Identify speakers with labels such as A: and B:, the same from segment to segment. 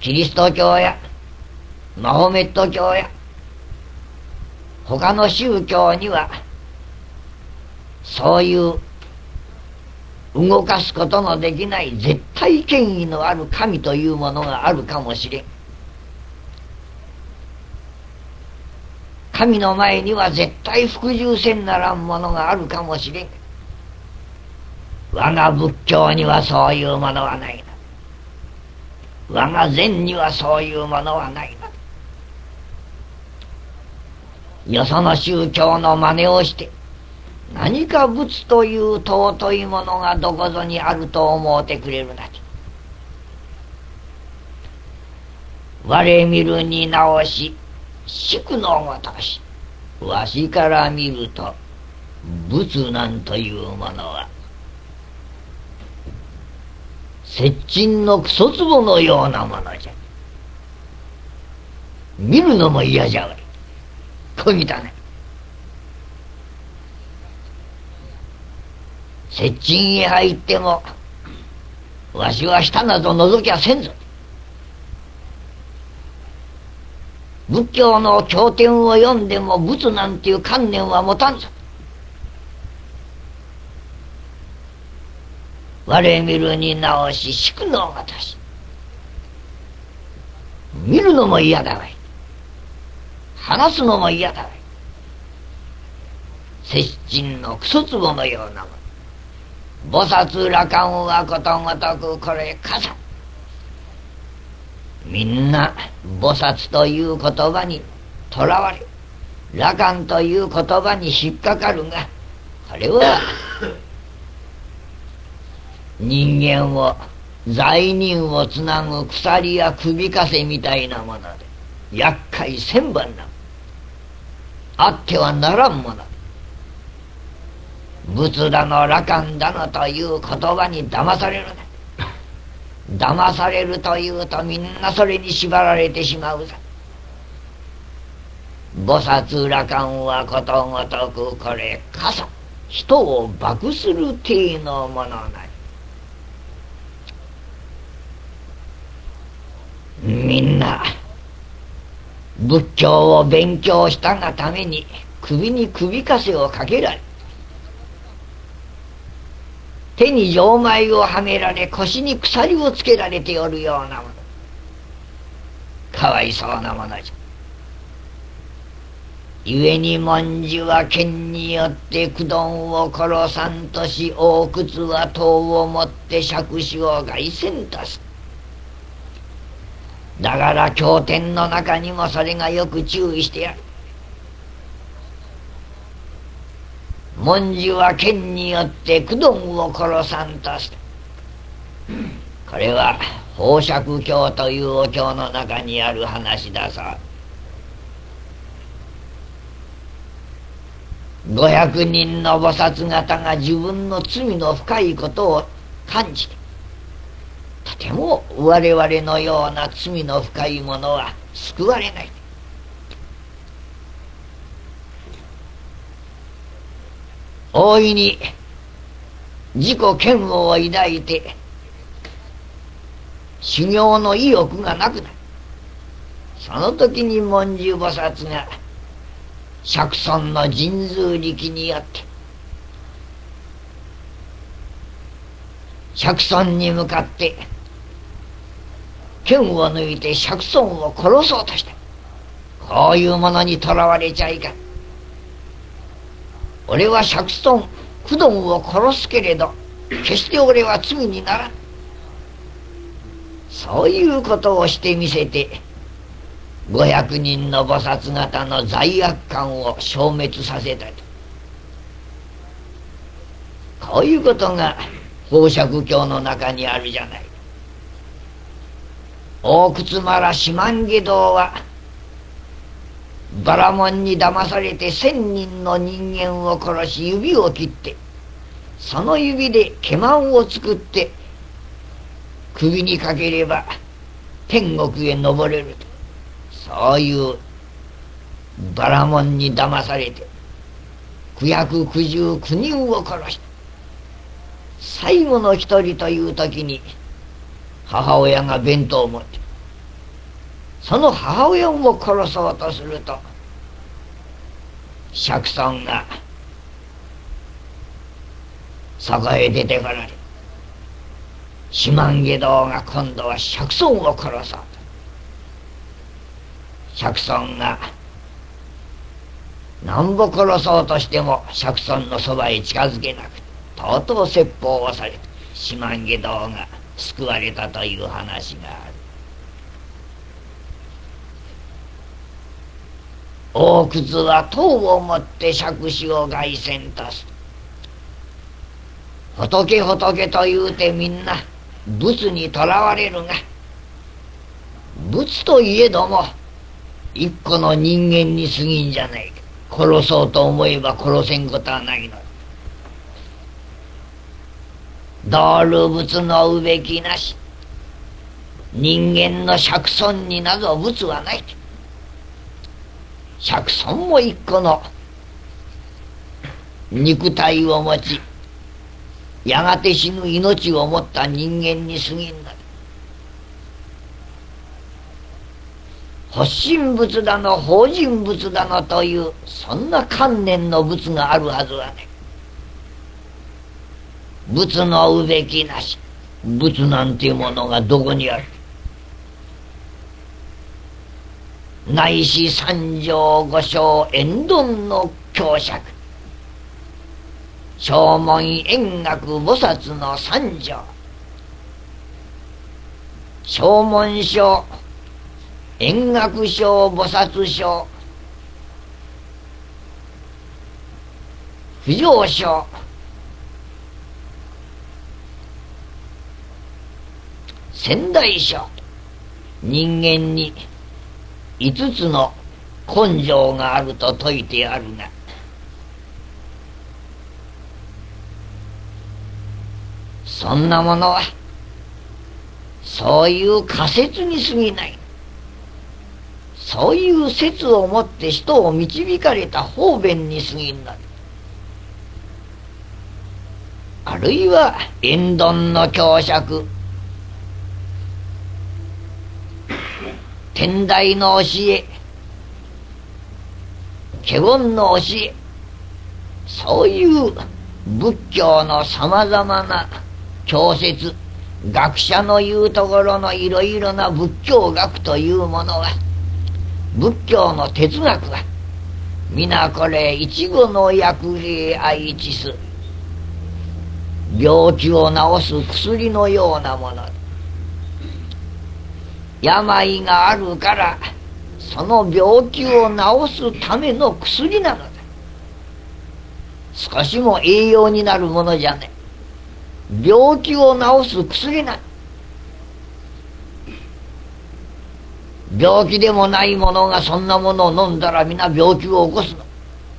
A: キリスト教やマホメット教や他の宗教にはそういう動かすことのできない絶対権威のある神というものがあるかもしれん。神の前には絶対服従せんならんものがあるかもしれん。我が仏教にはそういうものはないな。我が禅にはそういうものはないな。よその宗教の真似をして何か仏という尊いものがどこぞにあると思うてくれるなき。我見るに直し宿のごとし、わしから見ると仏なんというものは接近のクソ壺のようなものじゃ。見るのも嫌じゃわい。小汚い。接近へ入ってもわしは下など覗きゃせんぞ。仏教の経典を読んでも仏なんていう観念は持たんぞ。我見るに直し宿のごとし、見るのも嫌だわい。話すのも嫌だわい。接近のクソ壺のようなもの。菩薩羅漢はことごとくこれ傘。みんな菩薩という言葉にとらわれ、羅漢という言葉に引っかかるが、これは人間を罪人をつなぐ鎖や首かせみたいなもので、厄介千番なあってはならんもの。仏だの羅漢だのという言葉に騙されるな。騙されるというとみんなそれに縛られてしまうぞ。菩薩羅漢はことごとくこれ傘、人を罰する体のものなり。みんな仏教を勉強したがために首に首かせをかけられ、手に錠前をはめられ、腰に鎖をつけられておるようなもの。かわいそうなものじゃ。故に文殊は剣によって工藤を殺さんとし、大靴は刀をもって釈子を凱旋とす。だから経典の中にもそれがよく注意してやる。文殊は剣によって工藤を殺さんとす。これは宝釈経というお経の中にある話だそう。500人の菩薩方が自分の罪の深いことを感じて、とても我々のような罪の深いものは救われない。大いに自己嫌悪を抱いて修行の意欲がなくなる。その時に文殊菩薩が釈尊の神通力によって釈尊に向かって剣を抜いて釈尊を殺そうとした。こういうものにとらわれちゃいかん。俺は釈尊工藤を殺すけれど決して俺は罪にならん。そういうことをしてみせて500人の菩薩方の罪悪感を消滅させたと。こういうことが宝釈経の中にあるじゃない。大靴原四万下道はバラモンに騙されて1000人の人間を殺し指を切って、その指で毛満を作って首にかければ天国へ登れると。そういうバラモンに騙されて999人を殺した。最後の一人という時に母親が弁当を持ってその母親を殺そうとすると釈尊がそこへ出てこられ、四万下道が今度は釈尊を殺そうと。釈尊がなんぼ殺そうとしても釈尊のそばへ近づけなくて、とうとう説法をされて四万下道が救われたという話がある。大窟は刀を持って釈子を凱旋とする。仏仏と言うてみんな仏にとらわれるが、仏といえども一個の人間に過ぎんじゃないか。殺そうと思えば殺せんことはないの。道流仏のうべきなし、人間の釈尊になど仏はない。釈尊も一個の肉体を持ち、やがて死ぬ命を持った人間に過ぎんの。発心仏だの法人仏だのというそんな観念の仏があるはずはね。仏のうべきなし、仏なんていうものがどこにある。内視三条五正円頓の教釈、正門円覚菩薩の三条、正門書、円覚書、菩薩書、不浄書、仙台書、人間に5つの根性があると説いてあるが、そんなものはそういう仮説に過ぎない。そういう説をもって人を導かれた方便に過ぎんの。あるいは円頓の教釈、天台の教え、華厳の教え、そういう仏教のさまざまな教説、学者の言うところのいろいろな仏教学というものは、仏教の哲学は皆これ一語の薬兵愛知す、病気を治す薬のようなもの。病があるからその病気を治すための薬なのだ。少しも栄養になるものじゃねえ。病気を治す薬なの。病気でもないものがそんなものを飲んだら皆病気を起こすの。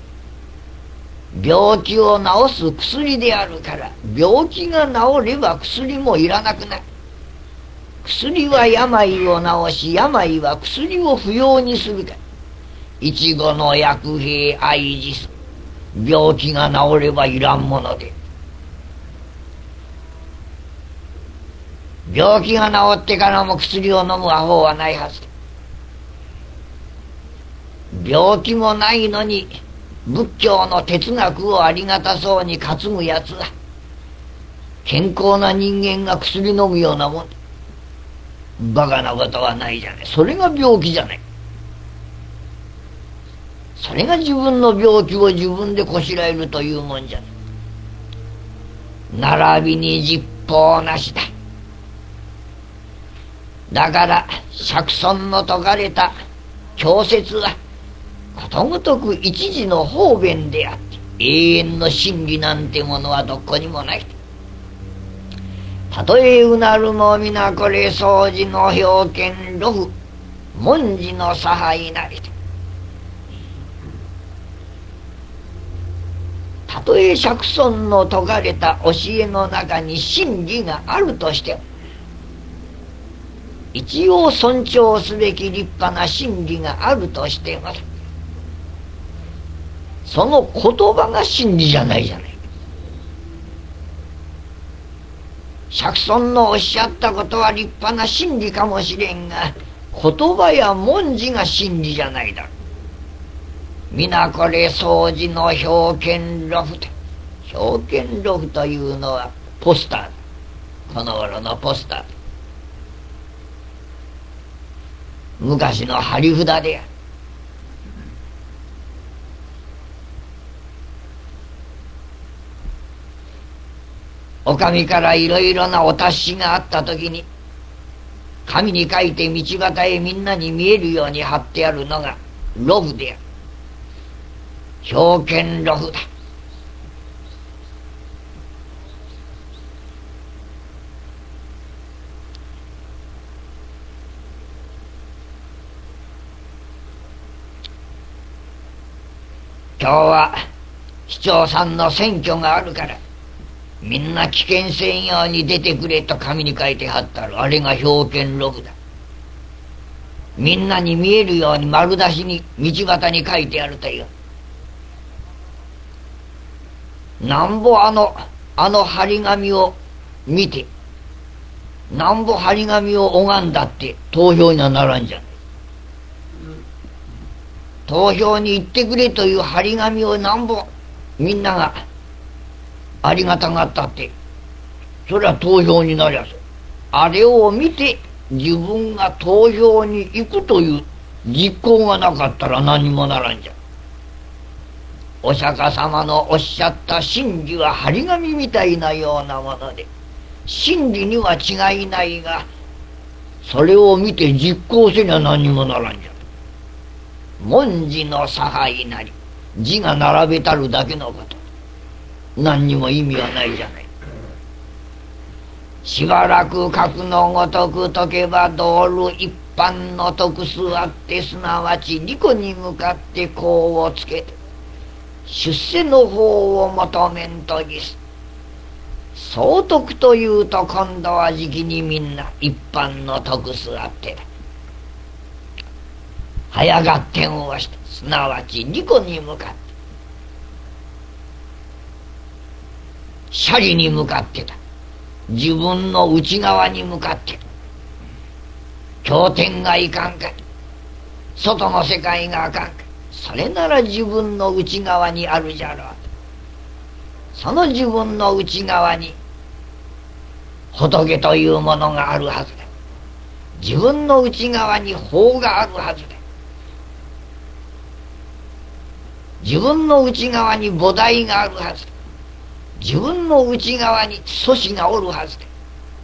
A: 病気を治す薬であるから、病気が治れば薬もいらなくなる。薬は病を治し、病は薬を不要にするから。一語の薬兵愛知す。病気が治ればいらんもので、病気が治ってからも薬を飲むアホはないはずだ。病気もないのに仏教の哲学をありがたそうに担ぐやつは、健康な人間が薬飲むようなもん。バカなことはないじゃない。それが病気じゃない。それが自分の病気を自分でこしらえるというもんじゃない。並びに実法なしだ。だから釈尊の説かれた教説はことごとく一時の方便であって、永遠の真理なんてものはどこにもない。たとえうなるも皆これ掃除の表見露布文字の差配なり。たとえ釈尊の説かれた教えの中に真理があるとしても、一応尊重すべき立派な真理があるとしても、その言葉が真理じゃないじゃない。釈尊のおっしゃったことは立派な真理かもしれんが、 言葉や文字が真理じゃないだろう。皆これ掃除の表見録で、表見録というのはポスターだ。この頃のポスターだ。昔の貼り札である。お上からいろいろなお達しがあった時に、紙に書いて道端へみんなに見えるように貼ってあるのがログである。表見ログだ。今日は市長さんの選挙があるからみんな危険専用に出てくれと紙に書いて貼ってある。あれが表見ログだ。みんなに見えるように丸出しに道端に書いてあるという。なんぼあの張り紙を見てなんぼ張り紙を拝んだって投票にはならんじゃない。投票に行ってくれという張り紙をなんぼみんながありがたがったってそれは投票になりゃす。あれを見て自分が投票に行くという実行がなかったら何もならんじゃ。お釈迦様のおっしゃった真理は張り紙みたいなようなもので真理には違いないがそれを見て実行せには何もならんじゃ。文字の差配なり字が並べたるだけのこと何にも意味はないじゃない。しばらく書くのごとく解けば道路一般の徳数あってすなわち利己に向かって功をつけて出世の方を求めんとぎす。総徳というと今度はじきにみんな一般の徳数あってだ。早がってんをしてすなわち利己に向かって斜里に向かってだ。自分の内側に向かって経典がいかんか外の世界があかんかそれなら自分の内側にあるじゃろう。その自分の内側に仏というものがあるはずだ。自分の内側に法があるはずだ。自分の内側に菩提があるはずだ。自分の内側に祖師がおるはずだ。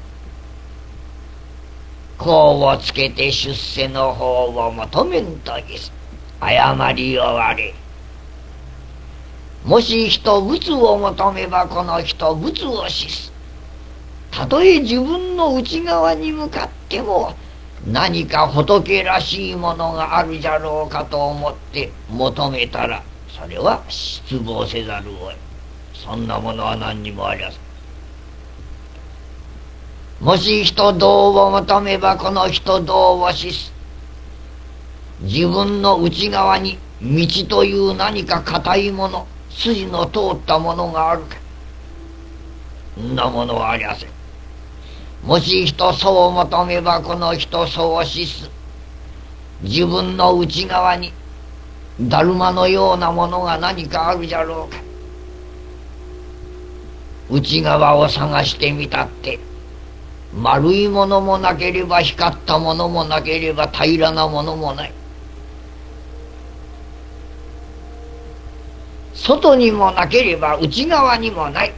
A: 功をつけて出世の方を求めんとぎす。誤りを割れ。もし人仏を求めばこの人仏を死す。たとえ自分の内側に向かっても何か仏らしいものがあるじゃろうかと思って求めたらそれは失望せざるを得。そんなものは何にもありゃせん。もし人道を求めばこの人道を死す。自分の内側に道という何か固いもの筋の通ったものがあるか。そんなものはありゃせん。もし人相を求めばこの人相を死す。自分の内側にだるまのようなものが何かあるじゃろうか。内側を探してみたって丸いものもなければ光ったものもなければ平らなものもない。外にもなければ内側にもない。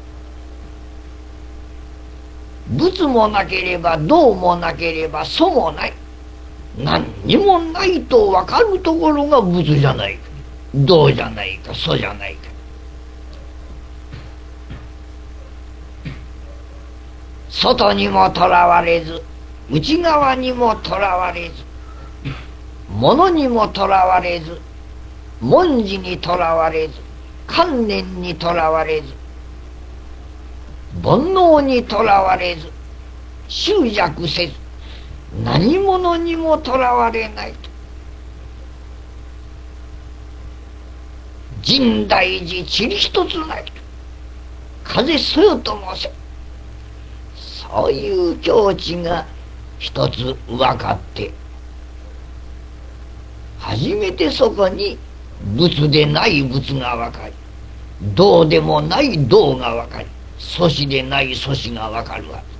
A: 仏もなければ道もなければ祖もない。何にもないと分かるところが仏じゃないか道じゃないか祖じゃないか。外にもとらわれず内側にもとらわれず物にもとらわれず文字にとらわれず観念にとらわれず煩悩にとらわれず執着せず何者にもとらわれないと深大寺塵一つないと風そよともせ。そういう境地が一つ分かって初めてそこに仏でない仏が分かり、道でもない道が分かり、祖師でない祖師が分かるわけ。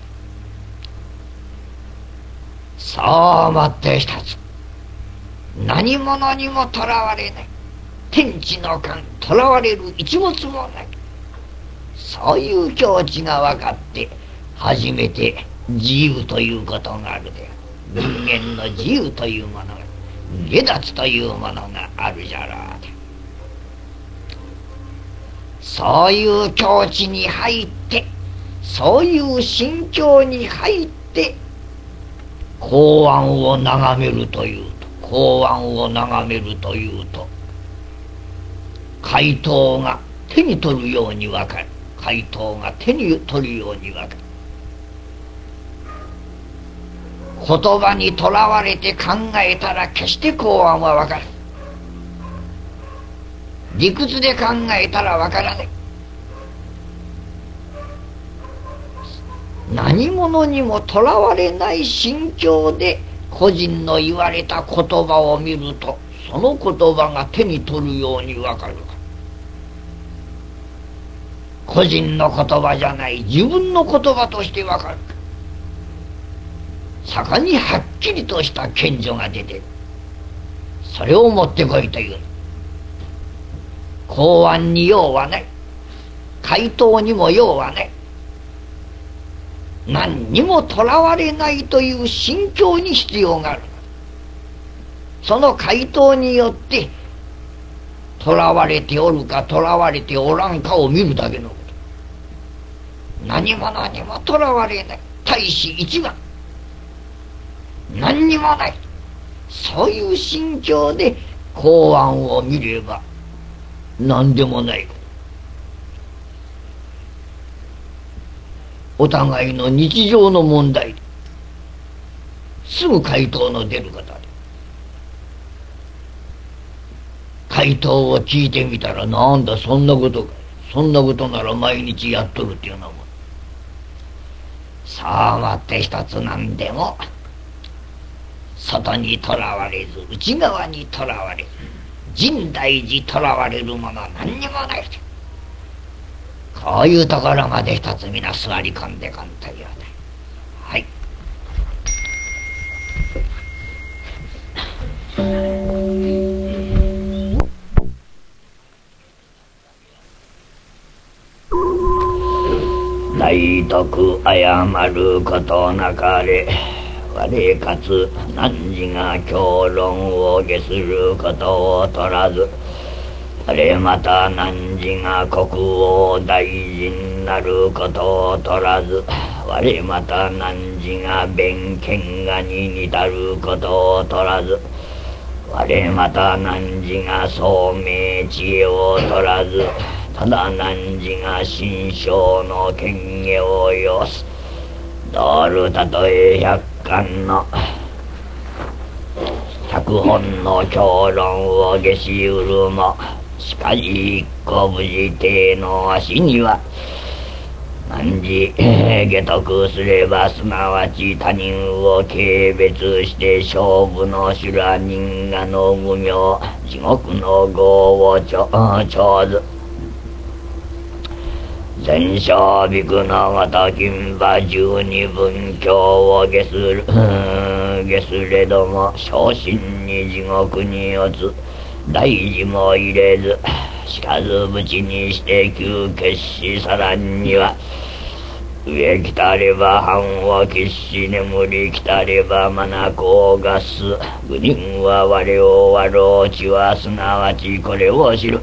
A: さあ待って一つ、何者にもとらわれない、天地の間とらわれる一物もない、そういう境地が分かって初めて自由ということがあるで、人間の自由というものが、下脱というものがあるじゃろうで、そういう境地に入って、そういう心境に入って公安を眺めるというと、公安を眺めるというと、回答が手に取るように分かる、回答が手に取るように分かる。言葉にとらわれて考えたら決して公安は分からない。理屈で考えたら分からない。何者にもとらわれない心境で個人の言われた言葉を見ると、その言葉が手に取るように分かる。個人の言葉じゃない、自分の言葉として分かる。そこにはっきりとした顕著が出てる。それを持ってこいという。公安に用はない、回答にも用はない、何にもとらわれないという心境に必要がある。その回答によってとらわれておるかとらわれておらんかを見るだけのこと。何者にもとらわれない、大使一番、何にもない、そういう心境で公安を見れば何でもない。お互いの日常の問題、すぐ回答の出る方で、回答を聞いてみたら、なんだそんなことか、そんなことなら毎日やっとるっていうようなもん。さあ待って一つ、なんでも外にとらわれず内側にとらわれず、深大寺とらわれるものは何にもない。こういうところまで一つ皆座り込んでこんというね。はい。大徳謝ることなかれ、我かつ汝が教論を下することを取らず、我また汝が国王大臣なることを取らず、我また汝が弁権がに至ることを取らず、我また汝が聡明知恵を取らず、ただ汝が心象の権下を要す。道るたとえ百巻の100本の教論を下しうるも、しかし一個無事帝の足には汝下徳すれば、すなわち他人を軽蔑して勝負の修羅人がの無名地獄の業を長ず、全生びくのごと金馬十二分教を下すれども、昇進に地獄に落つ大事も入れず、しかずぶちにして急決し、さらんには上来たれば半を決し、眠り来たれば眼をがす。愚人は我を笑うちは、すなわちこれを知る。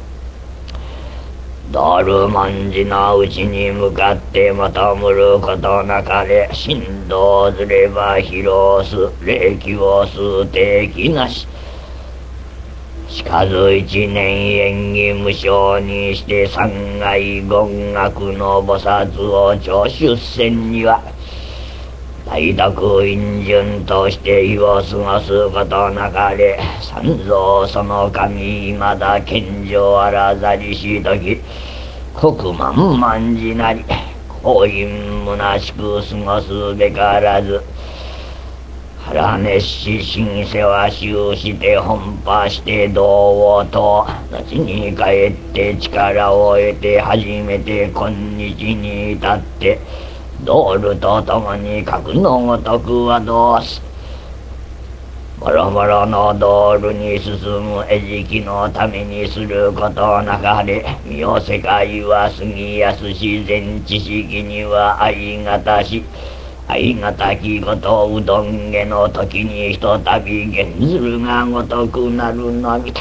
A: 道る文字のうちに向かって求むることなかれ、振動ずれば疲労す、霊気を数定なし。しかず一年縁起無償にして三階言学の菩薩を聴出せんには、大徳陰順として日を過ごすことなかれ、三蔵その神まだ献上あらざりし時、国満万事なり、光陰虚しく過ごすべからず、 腹熱し新世は終して本破して道をと後に帰って力を得て初めて今日に至って道ルと共に格のごとくはどうすもろもろの道路に進む餌食のためにすることなかれ身を世界は過ぎやすし全知識には相方し相方きことうどんげの時にひとたび現ずるがごとくなるのみた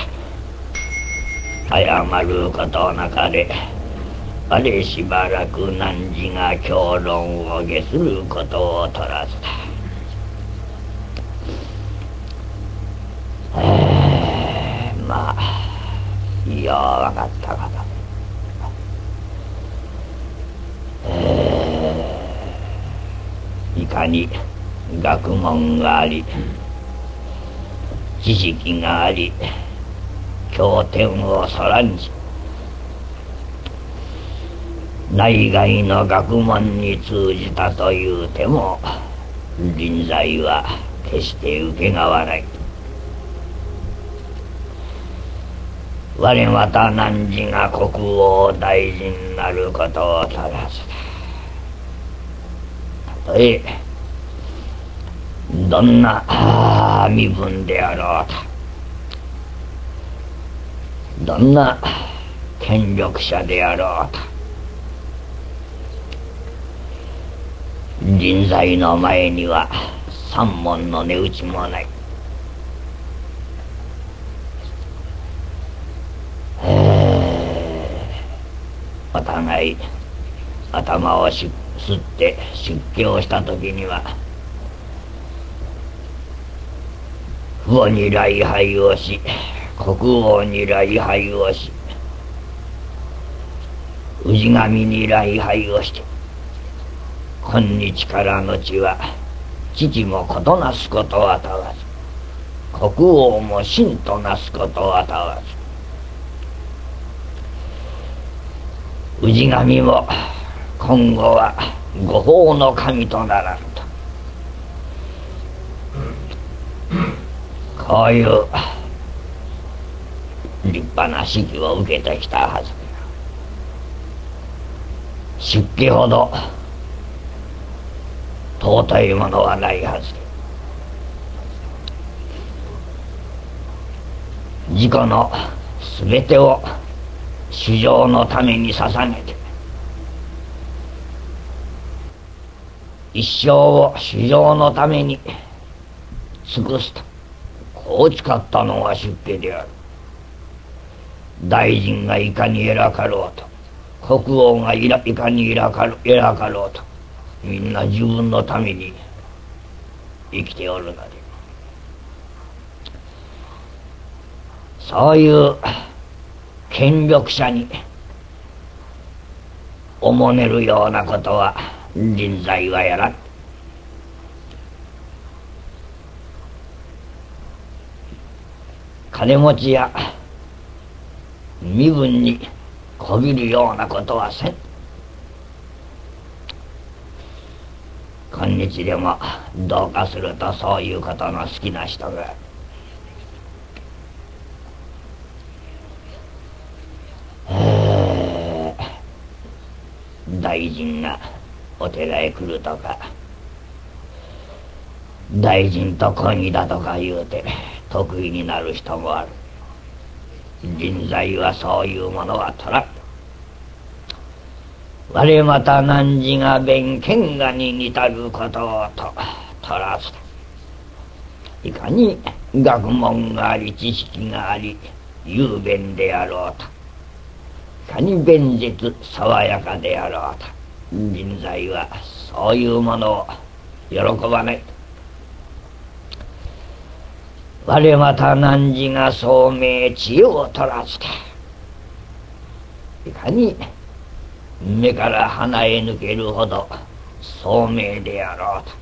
A: 謝ることなかれあれしばらく汝が評論を下することを取らずだ。まあいや分かったかな。いかに学問があり知識があり経典をそらんじ内外の学問に通じたというても臨在は決して受けがわない。我また汝が国王大臣なることを足らずだ。たとえどんな身分であろうとどんな権力者であろうと臨在の前には三文の値打ちもない。お互い頭をすって出家をした時には父母に礼拝をし国王に礼拝をし氏神に礼拝をして今日からのちは父も子となすことは問わず国王も神となすことは問わず氏神も今後は御法の神とならんとこういう立派な指揮を受けてきたはず。出家ほど尊いものはないはずで自己の全てを主情のために捧げて一生を主情のために尽くすとこう誓ったのが出家である。大臣がいかに偉かろうと国王がいかに偉かろうとみんな自分のために生きておるのでそういう権力者におもねるようなことは臨在はやらん。金持ちや身分にこびるようなことはせん。今日でもどうかするとそういうことの好きな人が大臣がお寺へ来るとか大臣と婚儀だとか言うて得意になる人もある。臨在はそういうものは取らん。我また汝が弁剣がに似たることをと取らずだ。いかに学問があり知識があり雄弁であろうといかに弁舌爽やかであろうと臨在はそういうものを喜ばない。我また汝が聡明知恵を取らずだ。いかに目から鼻へ抜けるほど聡明であろう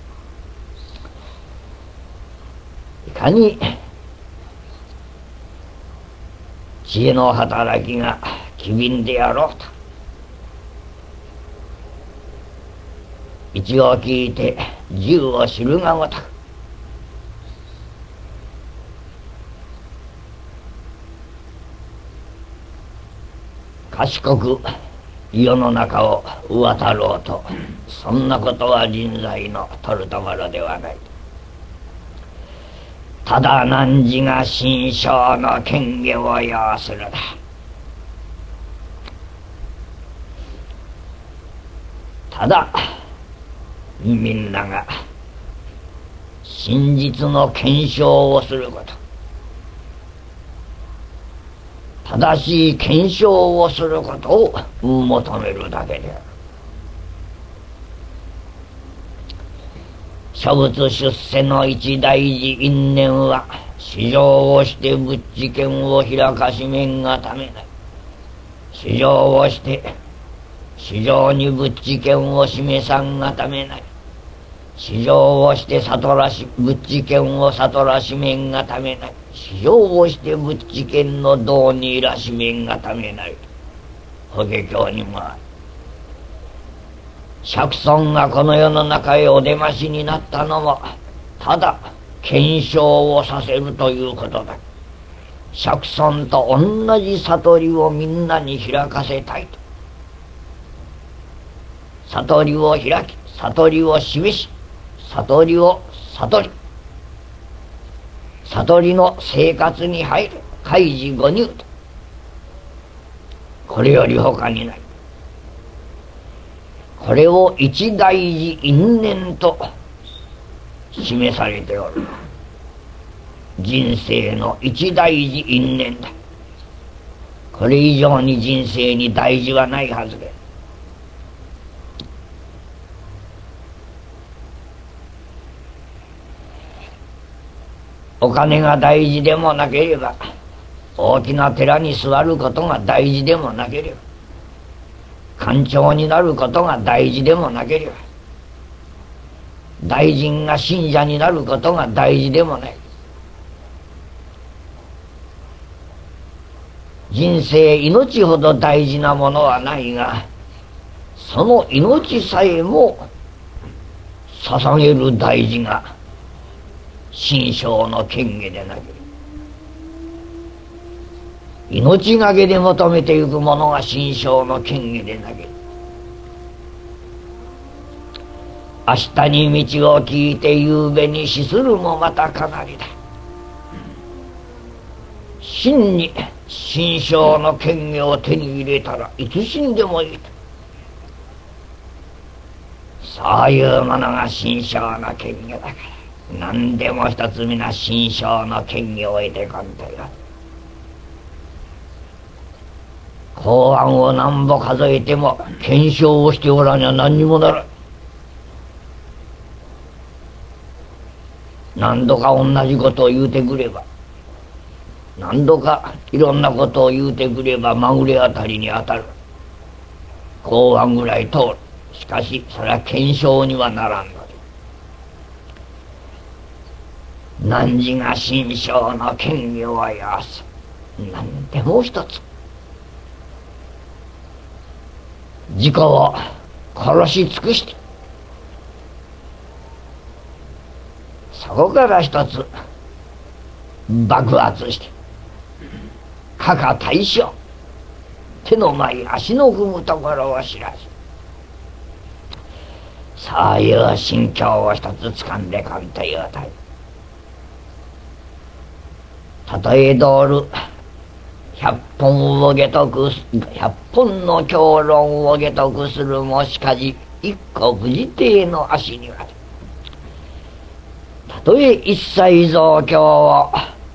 A: といかに知恵の働きが機敏であろうと一を聞いて十を知るがごとく賢く世の中を渡ろうと、そんなことは人材の取るところではない。ただ汝が心象の権下を要するだ。ただみんなが真実の検証をすること、正しい検証をすることを求めるだけである。諸仏出世の一大事因縁は、至上をして仏知見を開かしめんがためない。至上をして至上に仏知見を示さんがためない。至上をして悟らし仏知見を悟らしめんがためない。至上をして仏知見の道にいらしめんがためない。法華経にもある。釈尊がこの世の中へお出ましになったのも、ただ検証をさせるということだ。釈尊と同じ悟りをみんなに開かせたいと。悟りを開き、悟りを示し、悟りを悟り、悟りの生活に入る開示五入と、これより他にない。これを一大事因縁と示されておる。人生の一大事因縁だ。これ以上に人生に大事はないはずで、お金が大事でもなければ、大きな寺に座ることが大事でもなければ、官長になることが大事でもなければ、大臣が信者になることが大事でもない。人生、命ほど大事なものはないが、その命さえも捧げる大事が心象の権下でなければ、命がけで求めてゆくものが心象の権下でなければ、明日に道を聞いて夕べに死するもまたかなりだ。真に心象の権下を手に入れたらいつ死んでもいいと、そういうものが心象の権下だから、何でも一つ皆心象の権下を得てこんとよ。公安を何ぼ数えても検証をしておらにゃ何にもならん。何度か同じことを言うてくれば、何度かいろんなことを言うてくればまぐれあたりに当たる。公安ぐらい通る。しかしそれは検証にはならんので、汝が心象の権威を要す。何でも一つ自己を殺し尽くして、そこから一つ爆発して、かか大将、手の前足の踏むところを知らず、そういう心境を一つ掴んでこんというたい。たとえ道る100本を解得100本の教論を解得するもしかし一個無事帝の足には、たとえ一切増教を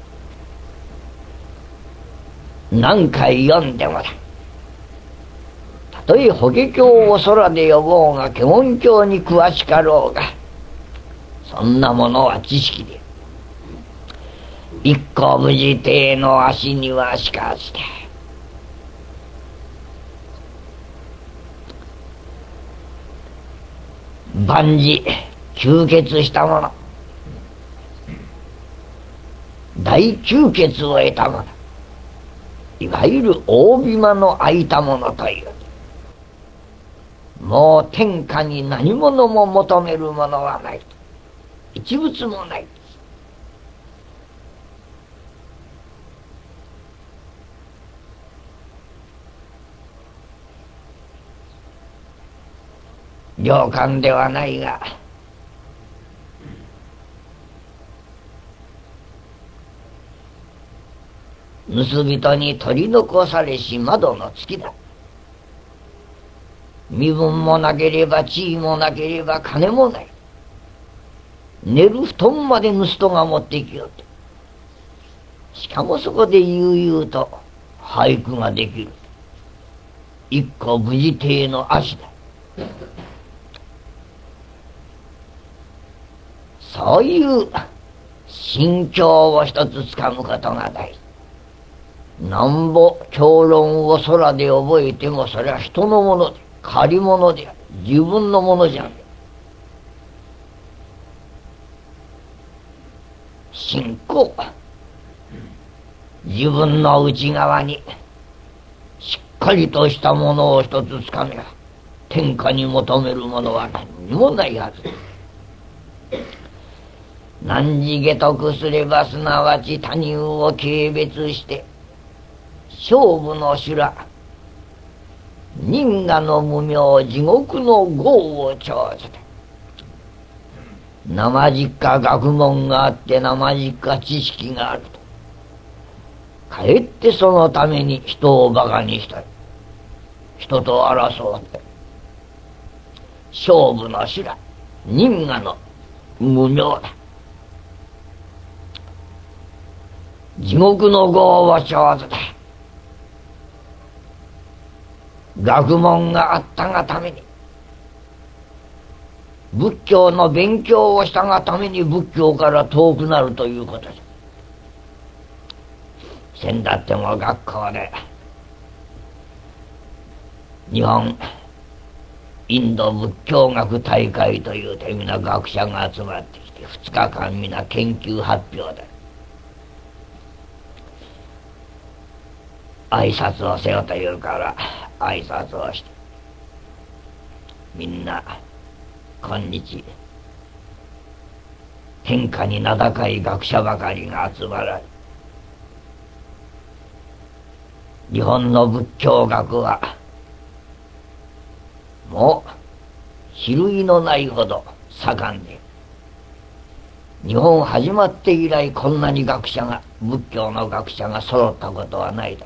A: 何回読んでもだ、たとえ法華経を空で呼ぼうが華厳経に詳しかろうが、そんなものは知識で、一個無事帝の足にはしかずで、万事吸血したもの、大吸血を得たもの、いわゆる大ビマの開いたものという、もう天下に何者も求めるものはない、一物もない。 良寛ではないが、盗人に取り残されし窓の月だ。身分もなければ地位もなければ金もない。寝る布団まで盗人が持ってきよって。しかもそこで悠々と俳句ができる。一個無事亭の足だ。そういう心境を一つつかむことが大事。なんぼ評論を空で覚えてもそれは人のもので借り物である。自分のものじゃん。信仰は自分の内側にしっかりとしたものを一つつかめば天下に求めるものは何にもないはず。何時下得すればすなわち他人を軽蔑して勝負の修羅人我の無明地獄の業を長ずで生実家学問があって生実家知識があるとかえってそのために人をバカにしたり人と争って勝負の修羅人我の無明だ。地獄の業を長ずだ。学問があったがために仏教の勉強をしたがために仏教から遠くなるということです。先だっても学校で日本インド仏教学大会というて皆学者が集まってきて2日間皆研究発表で挨拶をせよというから挨拶をしてみんな今日天下に名高い学者ばかりが集まられ日本の仏教学はもう比類のないほど盛んで日本始まって以来こんなに学者が仏教の学者が揃ったことはないだ。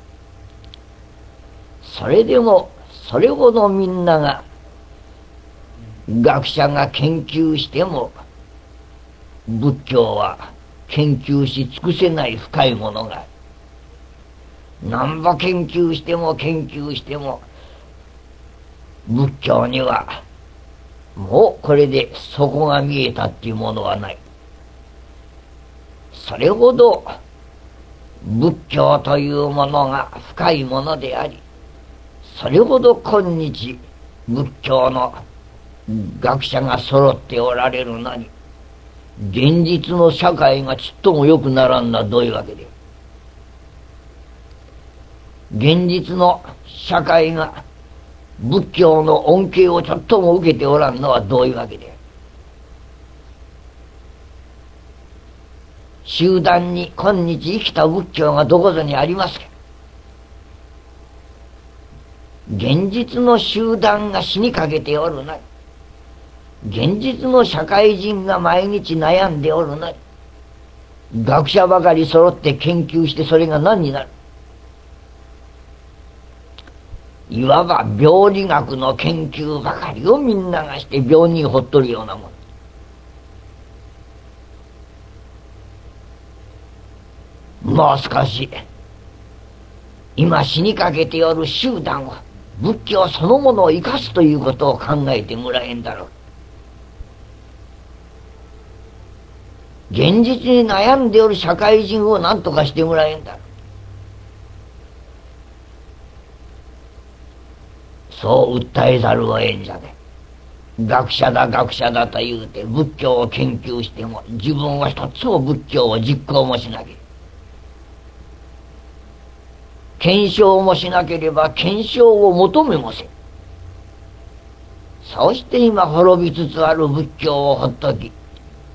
A: それでもそれほどみんなが学者が研究しても仏教は研究し尽くせない深いものがある。なんぼ研究しても研究しても仏教にはもうこれで底が見えたっていうものはない。それほど仏教というものが深いものでありそれほど今日仏教の学者が揃っておられるのに現実の社会がちっとも良くならんのはどういうわけで現実の社会が仏教の恩恵をちょっとも受けておらんのはどういうわけで集団に今日生きた仏教がどこぞにありますか。現実の集団が死にかけておるなり現実の社会人が毎日悩んでおるなり学者ばかり揃って研究してそれが何になる。いわば病理学の研究ばかりをみんながして病人ほっとるようなもん。もう少し今死にかけておる集団を仏教そのものを生かすということを考えてもらえんだろう。現実に悩んでおる社会人を何とかしてもらえんだろう。そう訴えざるを得んじゃねえ。学者だ学者だと言うて仏教を研究しても自分は一つも仏教を実行もしなければ検証もしなければ検証を求めもせん。そうして今滅びつつある仏教をほっとき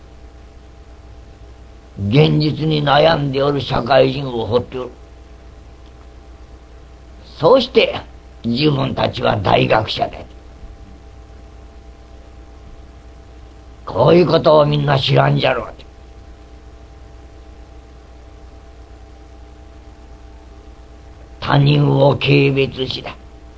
A: 現実に悩んでおる社会人をほっておる。そうして自分たちは大学者でこういうことをみんな知らんじゃろうって。他人を軽蔑しだ。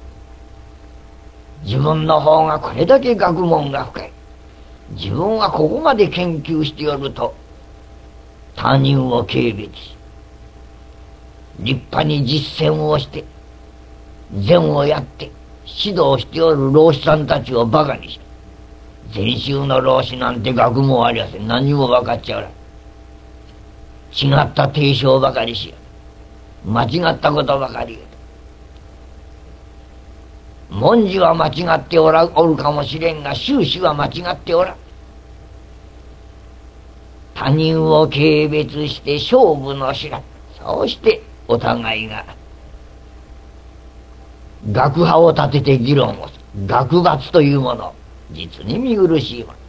A: 自分の方がこれだけ学問が深い。自分はここまで研究しておると、他人を軽蔑し、立派に実践をして、禅をやって、指導しておる老師さんたちをバカにして、禅宗の老師なんて学問ありゃせん。何にも分かっちゃうら。違った提唱ばかりしよう。間違ったことばかり言う。文字は間違っておるかもしれんが、宗旨は間違っておらん。他人を軽蔑して勝負の知らん。そうしてお互いが学派を立てて議論をする。学閥というもの、実に見苦しいもの。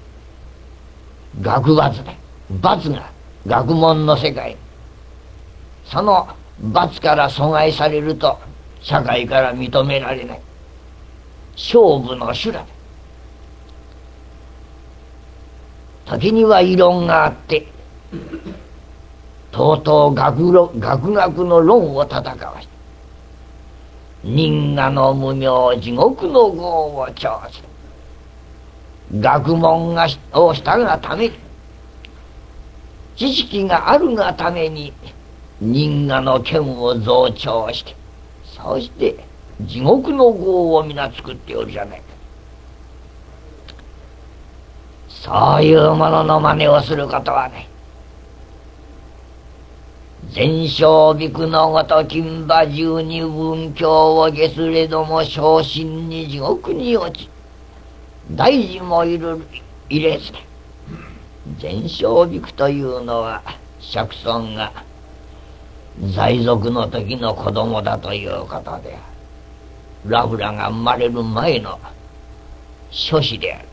A: 学閥だ。閥が学問の世界。その閥から阻害されると社会から認められない。勝負の修羅だ。時には異論があってとうとう学学の論を戦わして、人我の無明地獄の業を調する。学問をしたがために、知識があるがために人我の剣を増長して、そして地獄の業を皆作っておるじゃないか。そういうものの真似をすることはない。禅正びくのごと金馬十二分教を下すれども、昇進に地獄に落ち、大事も入れず。禅正びくというのは釈尊が在俗の時の子供だということで、ラフラが生まれる前の諸子である。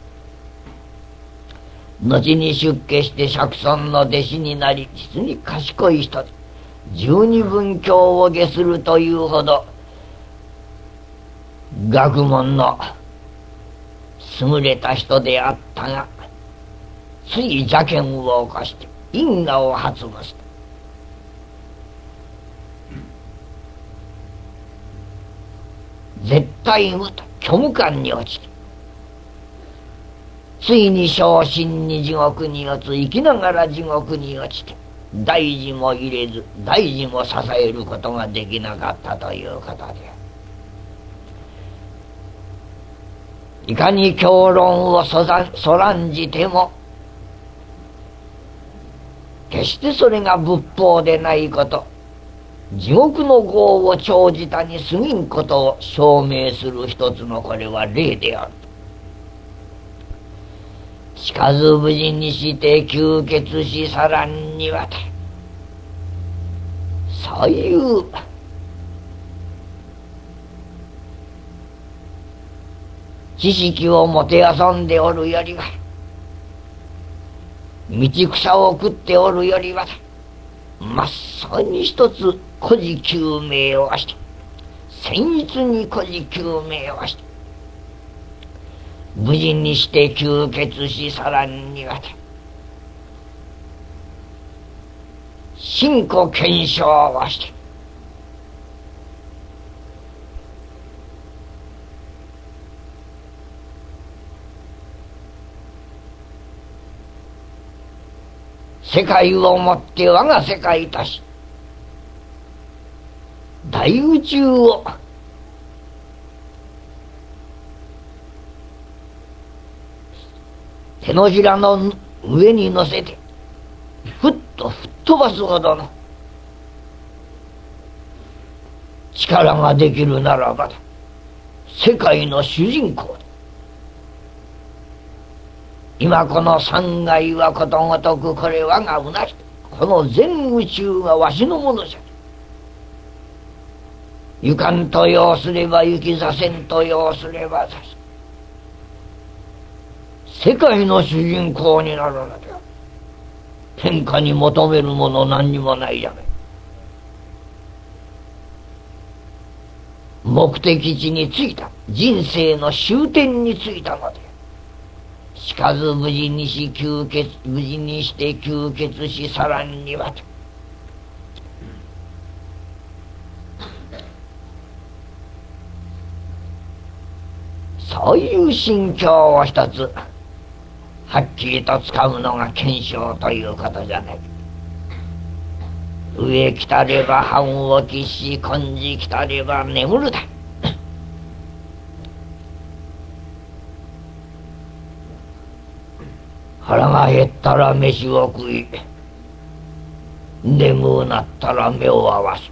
A: 後に出家して釈尊の弟子になり、実に賢い人で、十二分教を下するというほど学問の優れた人であったが、つい邪見を起こして因果を発夢した。絶対無と虚無感に落ちて、ついに昇進に地獄に落ち、生きながら地獄に落ちて、大事も入れず大事も支えることができなかったということである。いかに教論をそらんじても、決してそれが仏法でないこと、地獄の業を長じたに過ぎんことを証明する一つのこれは例である。しかず無事にして吸血しさらんにわたる。そういう知識をもてあそんでおるよりは、道草を食っておるよりは、まっそうに一つ孤児究明をして、僭越に孤児究明をして、無事にして吸血しさらんにわたる。信仰検証をして、世界をもって我が世界とし、大宇宙を手のひらの上に乗せてふっと吹っ飛ばすほどの力ができるならばだ、世界の主人公だ。今この三界はことごとくこれ我がうなし、この全宇宙がわしのものじゃ。行かんと要すれば行き、させんと要すればさせ。世界の主人公になるのだ。天下に求めるもの何にもないじゃない。目的地に着いた、人生の終点に着いたので、 しかず無事にして吸血しさらんにはと。そういう心境を一つはっきりとつかむのが検証ということじゃない。上来たれば半起きし、今時来たれば眠るだ。腹が減ったら飯を食い、眠うなったら目を合わす。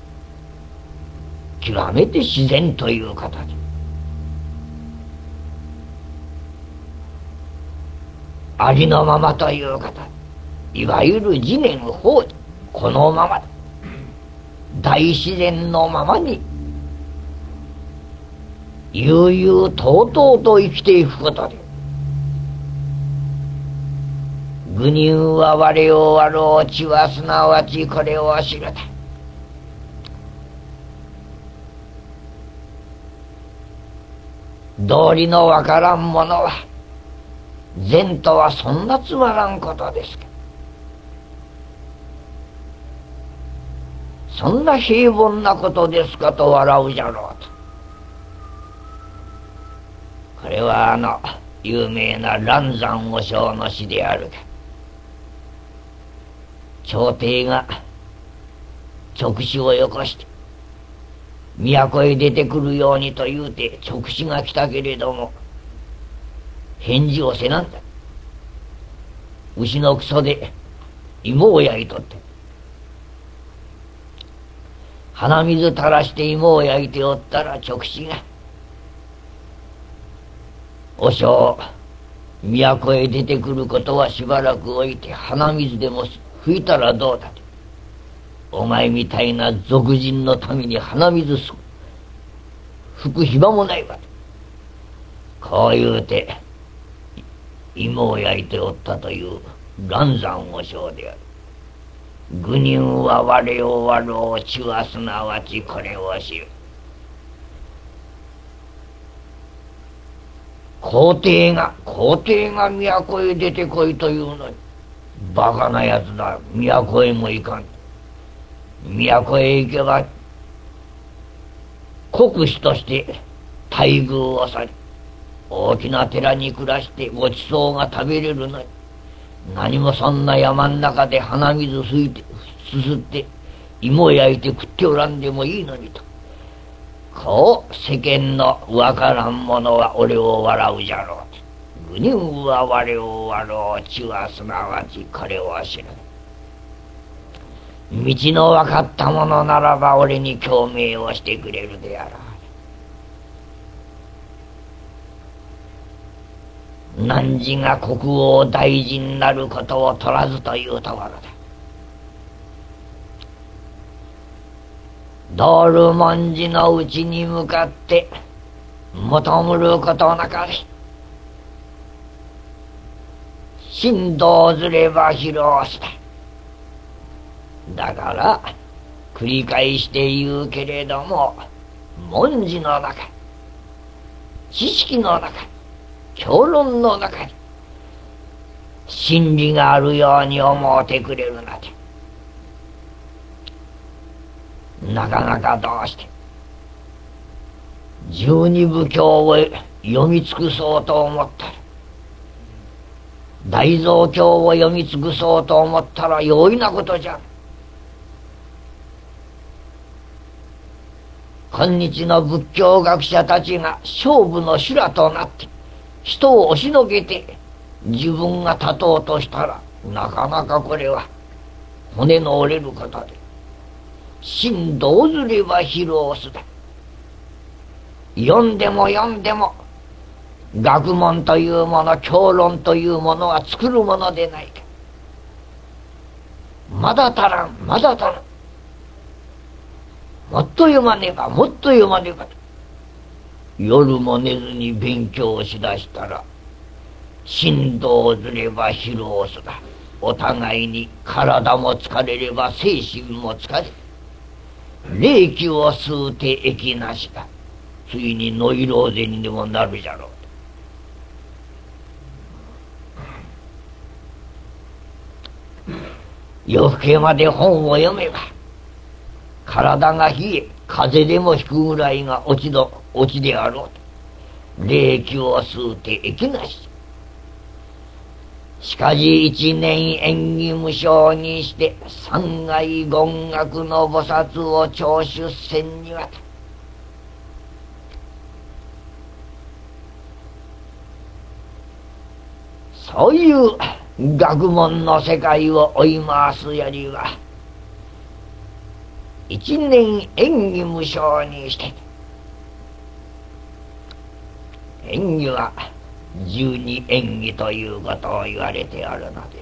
A: 極めて自然という形。ありのままという形。いわゆる自然法理、このままだ。大自然のままに悠々とうとうと生きていくことで、愚人は我を我を知はすなわちこれを知るだ。道理のわからんものは善とはそんなつまらんことですか。そんな平凡なことですかと笑うじゃろうと。これは有名な蘭山和尚の詩であるが、朝廷が勅使をよこして都へ出てくるようにと言うて勅使が来たけれども返事をせなんだ。牛のクソで芋を焼いとって、鼻水垂らして芋を焼いておったら勅使が「和尚、都へ出てくることはしばらく置いて鼻水でも吹いたらどうだ」と。お前みたいな俗人のために鼻水吹く暇もないわと。こう言うて芋を焼いておったという蘭山和尚である。愚人は我を我を知はすなわちこれを知る。皇帝が都へ出てこいというのに、バカなやつだ。都へも行かん。都へ行けば国司として待遇をされ、大きな寺に暮らしてごちそうが食べれるのに、何もそんな山ん中で鼻水すすって芋焼いて食っておらんでもいいのにと。こう世間のわからん者は俺を笑うじゃろうと。愚人は我を我を知はすなわちこれを知る。道の分かった者ならば俺に共鳴をしてくれるであろう。汝が国王大臣なることを取らずというところだ。道ル文字のうちに向かって求むることなかれ。振動ずれば広すだ。だから繰り返して言うけれども、文字の中、知識の中、教論の中に真理があるように思うてくれるなて。なかなかどうして十二部経を読み尽くそうと思ったら、大蔵経を読み尽くそうと思ったら容易なことじゃん。今日の仏教学者たちが勝負の修羅となって人を押しのけて自分が立とうとしたら、なかなかこれは骨の折れることで、真どうずれば広すだ。読んでも学問というもの、教論というものは作るものでないか。まだ足らん。もっと読まねばと。夜も寝ずに勉強しだしたら、振動ずれば広すだ。お互いに体も疲れれば精神も疲れ、霊気を吸うて益なしだ。ついにノイローゼにでもなるじゃろう。 夜更けまで本を読めば体が冷え風邪でもひくぐらいが落ちであろうと冷気を吸うて息なし。しかし一年縁起無償にして三階権学の菩薩を徴出せんにはと、そういう学問の世界を追い回すよりは一年縁起無償にして、縁起は十二縁起ということを言われてあるのである。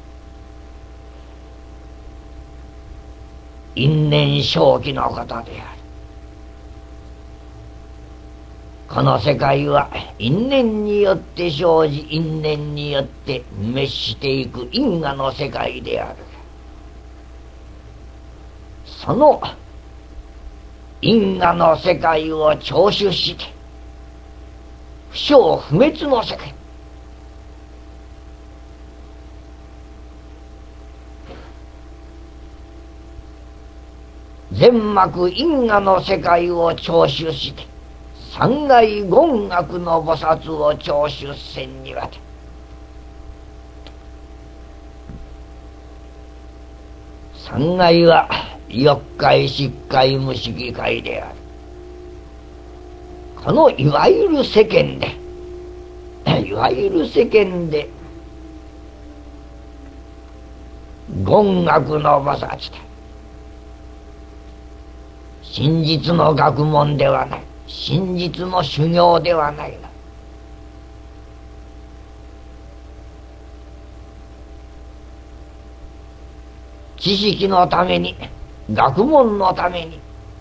A: 因縁正気のことである。この世界は因縁によって生じ、因縁によって滅していく因果の世界である。その因果の世界を徴収して不生不滅の世界、全幕因果の世界を徴収して三階権学の菩薩を徴収せんにはて、三階は四階七階無色界である。このいわゆる世間でいわゆる世間で権学の菩薩だ。真実の学問ではない、真実の修行ではないな。知識のために、学問のために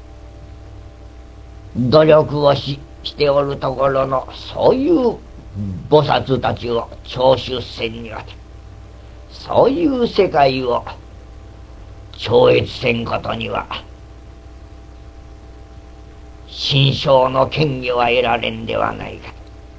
A: 努力をしておるところのそういう菩薩たちを徴収せんにはて、そういう世界を超越せんことには心象の権威は得られんではないか。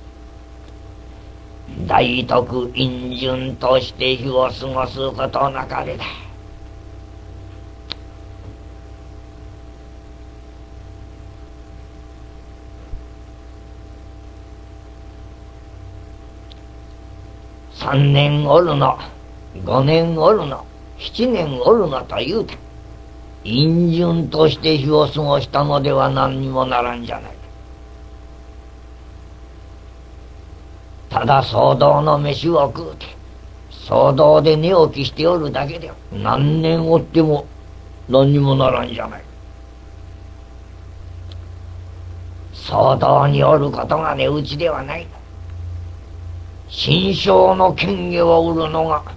A: 大徳陰順として日を過ごすことなかれだ。3年おるの、5年おるの、7年おるのというて陰順として日を過ごしたのでは何にもならんじゃない。ただ騒動の飯を食うて騒動で寝起きしておるだけで何年おっても何にもならんじゃない。騒動におることが値打ちではない。心象の権威を売るのが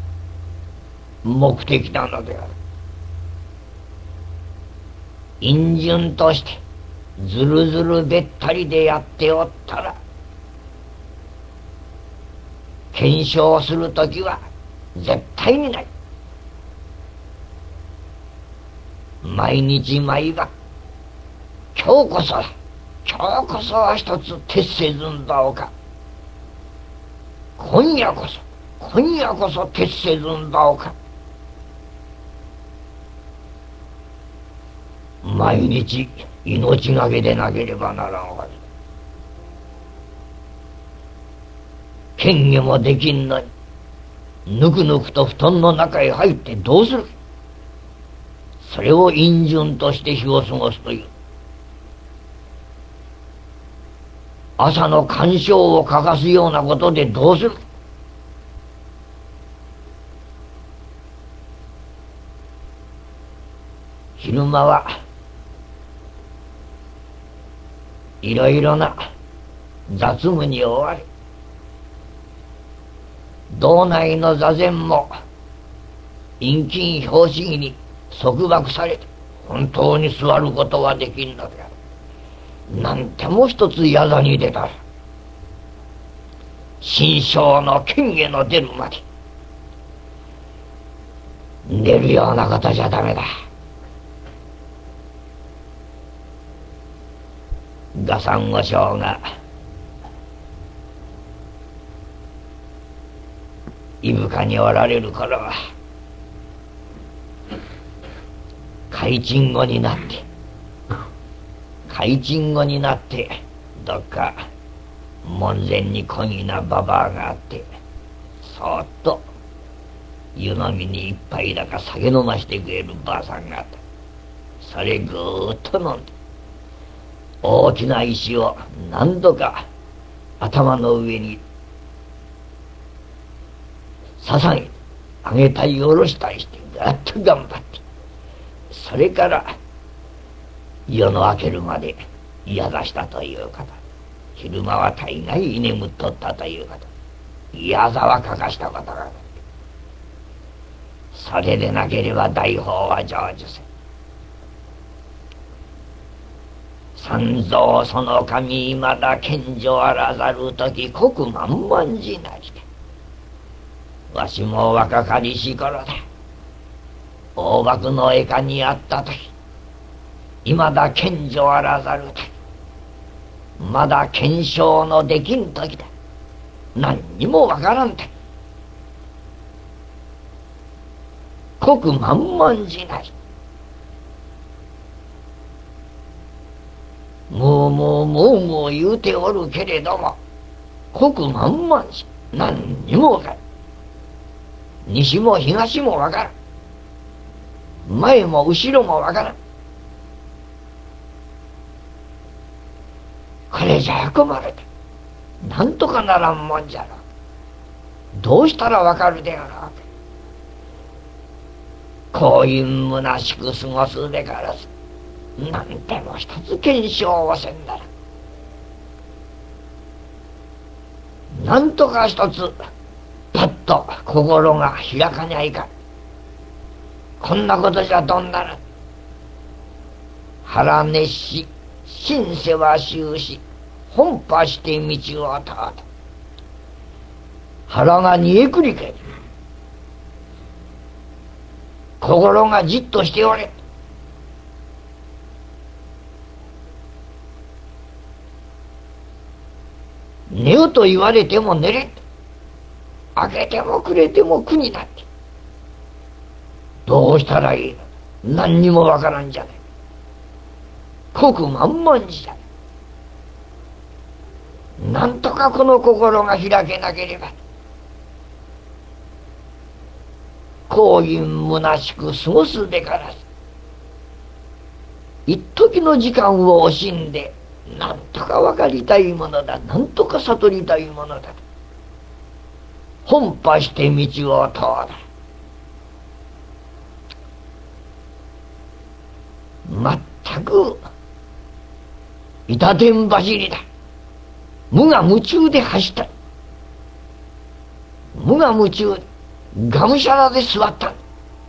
A: 目的なのである。陰順としてずるずるべったりでやっておったら検証するときは絶対にない。毎日毎晩今日こそは一つ徹せずんだおか、今夜こそ徹せずんだおか、毎日命がけでなければならんわけ。権威もできんのにぬくぬくと布団の中へ入ってどうする。それを陰順として日を過ごすという。朝の鑑賞を欠かすようなことでどうする。昼間はいろいろな雑務に追われ、道内の座禅も陰菌拍子木に束縛されて本当に座ることはできんのである。なんても一つやざに出たら心象の権威の出るまで寝るようなことじゃダメだ。画山和尚が伊深におられる頃は海鎮後になってどっか門前に小気なババアがあって、そーっと湯飲みに一杯だか酒飲ましてくれるばあさんがあった。それぐーっと飲んで、大きな石を何度か頭の上に捧げて上げたり下ろしたりしてガッと頑張って、それから夜の明けるまで嫌出したという方、昼間は大概居眠っとったという方、嫌ざはかかしたことがある。それでなければ大法は成就せん。三蔵その神まだ賢者あらざる時国満々じなりて、わしも若かりし頃だ。大幕の江下にあった時、いまだ賢者あらざる時、まだ検証のできん時だ。何にもわからんて。国満々じなり。もう言うておるけれども、国満々じ。何にもわからん。西も東もわからん。前も後ろもわからん。これじゃ困るで。なんとかならんもんじゃろ。どうしたらわかるであろう。こういう虚しく過ごすべからず、なんでも一つ検証をせんなら、なんとか一つパッと心が開かにゃいかん。こんなことじゃどんなら腹熱し心世は終し、本破して道をたわた。腹が煮えくり返る。心がじっとしておれ。寝よと言われても寝れん。明けても暮れても苦になって。どうしたらいいの。何にもわからんじゃない。国満々じゃ。なんとかこの心が開けなければ。こういう虚しく過ごすべからず、一時の時間を惜しんで、なんとか分かりたいものだ、なんとか悟りたいものだと本破して道を通る。全く板天走りだ。無我夢中で走った。無我夢中でがむしゃらで座った。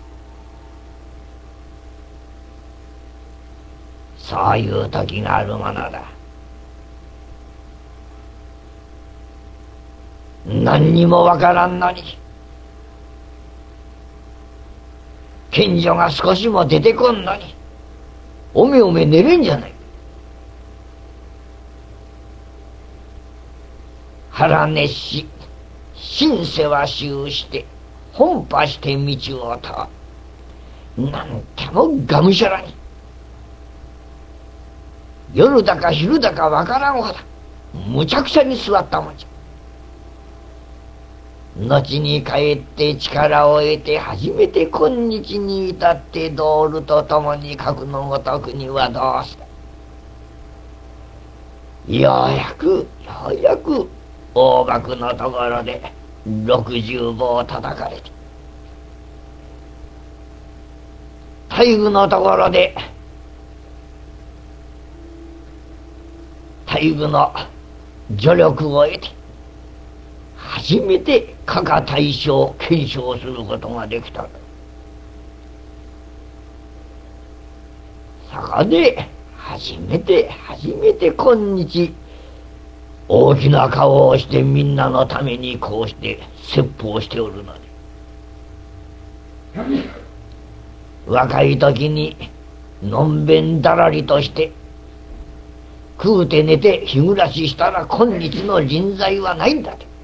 A: そういう時があるものだ。何にもわからんのに賢者が少しも出てこんのにおめ寝れんじゃない。腹熱し心世は終して本破して道をたわ。なんてもがむしゃらに夜だか昼だかわからんほどむちゃくちゃに座ったもんじゃ。後に帰って力を得て初めて今日に至って道ルとともに書くのごとくにはどうした。ようやく大幕のところで60棒を叩かれて、大愚のところで大愚の助力を得て初めて加賀大将を検証することができた。そこで初めて今日大きな顔をしてみんなのためにこうして説法しておるので、若い時にのんべんだらりとして食うて寝て日暮らししたら今日の人材はないんだと。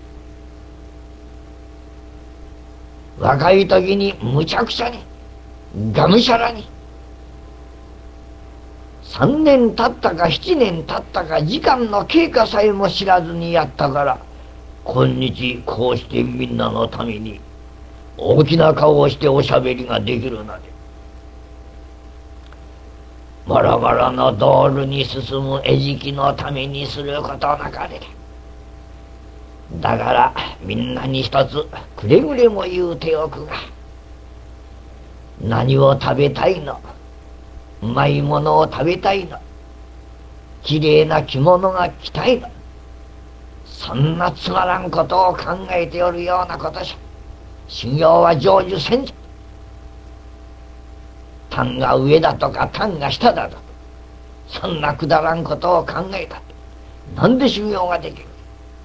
A: 若い時にむちゃくちゃにがむしゃらに3年経ったか7年経ったか時間の経過さえも知らずにやったから、今日こうしてみんなのために大きな顔をしておしゃべりができるので、もろもろの道路に進む餌食のためにすることなかれだ。だからみんなに一つくれぐれも言うておくが、何を食べたいの、うまいものを食べたいの、きれいな着物が着たいの、そんなつまらんことを考えておるようなことじゃ修行は成就せんぞ。単が上だとか単が下だとか、そんなくだらんことを考えたってなんで修行ができる。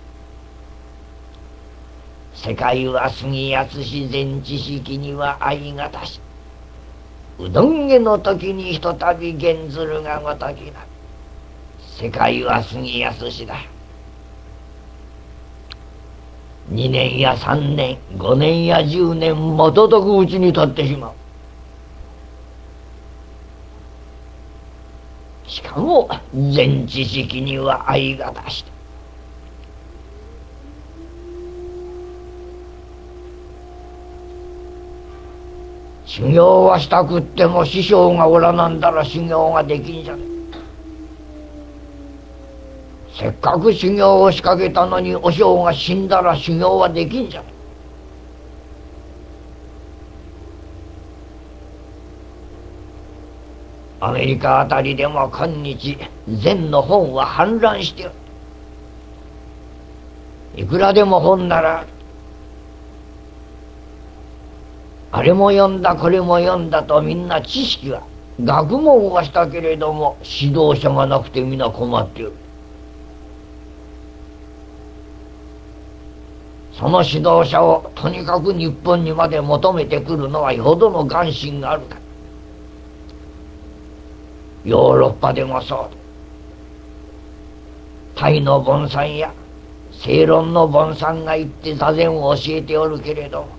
A: 世界は過ぎやすし全知識には相がたし、うどんげの時にひとたび現ずるがごときだ。世界は過ぎやすしだ。2年や3年5年や10年瞬くうちに経ってしまう。しかも全知識には相がたして、修行はしたくっても師匠がおらなんだら修行ができんじゃねえ。せっかく修行を仕掛けたのに和尚が死んだら修行はできんじゃねえ。アメリカあたりでも今日禅の本は氾濫してる。いくらでも本ならあれも読んだこれも読んだと、みんな知識は学問はしたけれども指導者がなくてみんな困っている。その指導者をとにかく日本にまで求めてくるのはよほどの願心があるか。ヨーロッパでもそう。タイのボンさんや正論のボンさんが行って座禅を教えておるけれども、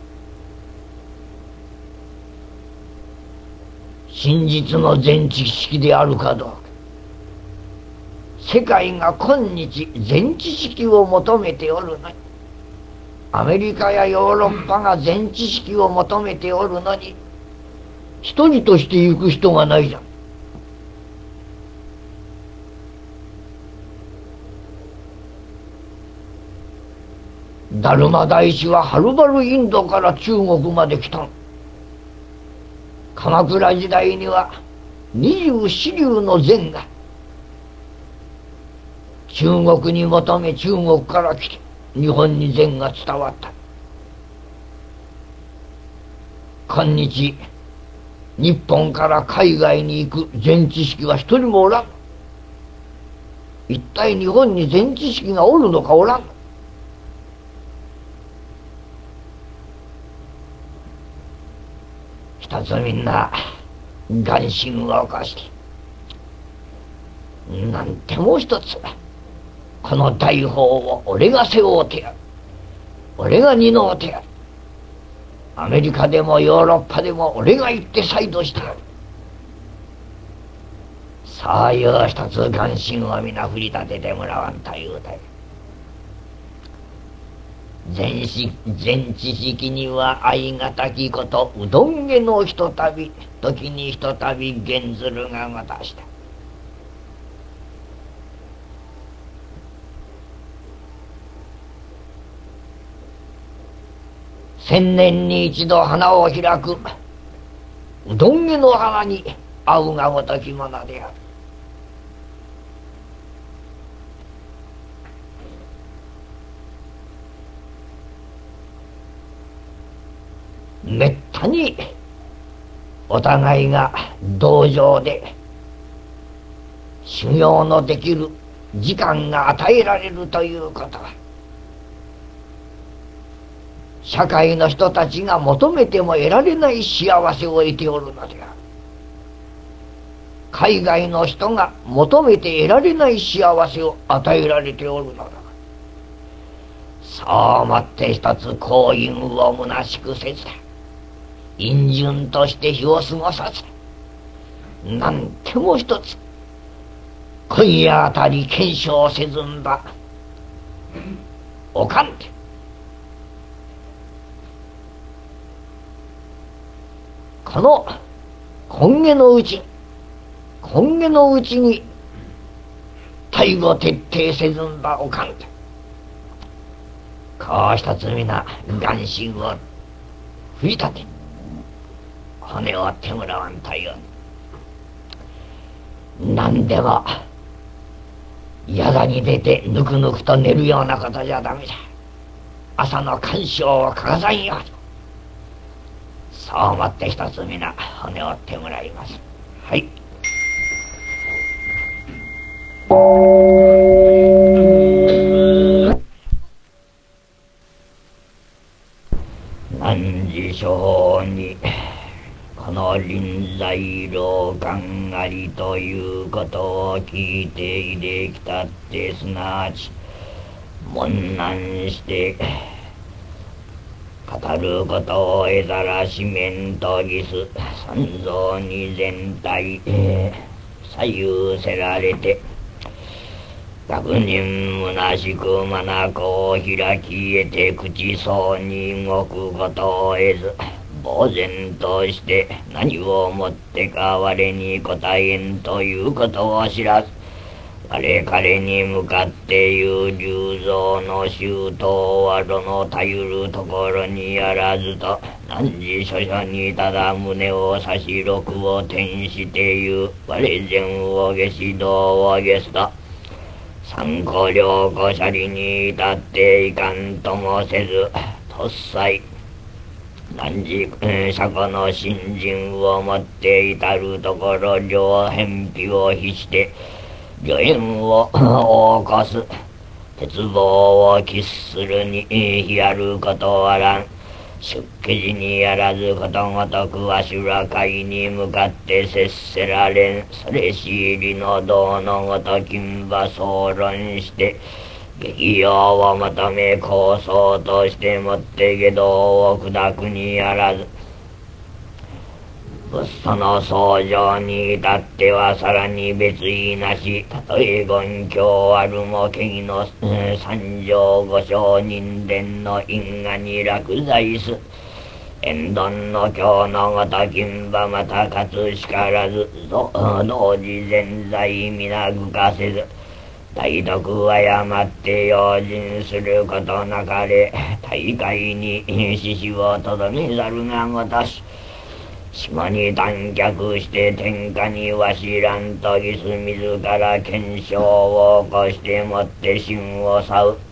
A: 真実の全知識であるかどうか。世界が今日全知識を求めておるのに、アメリカやヨーロッパが全知識を求めておるのに、一人として行く人がないじゃん。ダルマ大師ははるばるインドから中国まで来たの。鎌倉時代には24流の禅が中国に求め、中国から来て日本に禅が伝わった。今日日本から海外に行く禅知識は一人もおらん。一体日本に禅知識がおるのかおらんの。一つみんな願心を起こして、なんてもう一つこの大法を俺が背負うてやる、俺が担うてやる、アメリカでもヨーロッパでも俺が行って再度してやる、そういう一つ願心を皆振り立ててもらわんというたい。全知識には相がたきこと、うどんげのひとたび時にひとたび現ずるがごたした。千年に一度花を開くうどんげの花に合うがごときものである。めったにお互いが道場で修行のできる時間が与えられるということは、社会の人たちが求めても得られない幸せを得ておるのである。海外の人が求めて得られない幸せを与えられておるのだ。そう思って一つ幸運を虚しくせずだ。 陰順として日を過ごさず、なんても一つ今夜あたり検証せずんばおかんて。この今月のうちに対語徹底せずんばおかんて。こう一つ皆眼心を振り立て骨を手むらわんという。何でも宿に出てぬくぬくと寝るようなことじゃダメじゃ。朝の干渉を欠かさんように。そう思って一つ皆骨を折ってもらいます。はい。汝処方にこの臨在老官ありということを聞いていできたって、すなわち問難して語ることを得ざらしめんとぎす三蔵に全体左右せられて、百人むなしく眼を開き得て口そうに動くことを得ず、呆然として何をもってか我に答えんということを知らず、彼に向かって言う十蔵の周到はどのたゆるところにあらずと、汝諸々にただ胸を差し録を転して言う。我善を下し道を下すと三個両個舎利に至っていかんともせず、とっさい汝車庫の信心をもって至るところ両偏僻を比して助縁を起こす。鉄棒を喫するにやることあらん。出家時にやらずことごとくわしら会に向かって接せられん。それし入りの道のごと金馬総論して激用を求め構想としてもって下道を砕くにやらず、仏祖の僧正に至ってはさらに別意なし。たとえ言教あるも権威の三条五正人伝の因果に落在す。縁丼の経のごと金馬また葛しからず、同時全在皆具かせず、大徳は誤って用心することなかれ。大会に獅子をとどめざるがごとし、島に断脚して天下にわしらんとぎす。自ら検証を起こしてもって心を去う。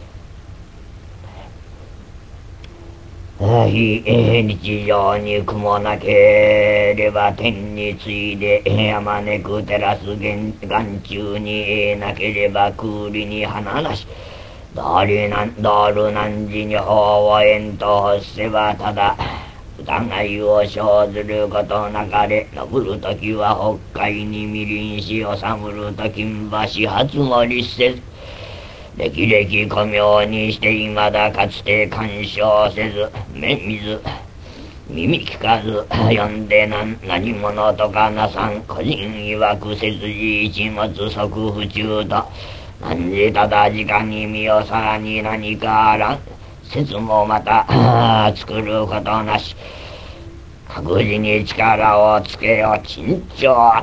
A: 非日常に雲なければ天についであまねく照らす眼中になければ空理に花なし。道理難事に法を縁と欲せばただ疑いを生ずることなかれ。登るときは北海にみりんし、治むると金馬始発も立せず、歴々古妙にしていまだかつて干渉せず、目見ず耳聞かず読んで何者とかなさん。個人曰く切字一物即不中と、何ただ直に身をさらに何かあらん。説もまた作ることなし。各自に力をつけよ珍重だ。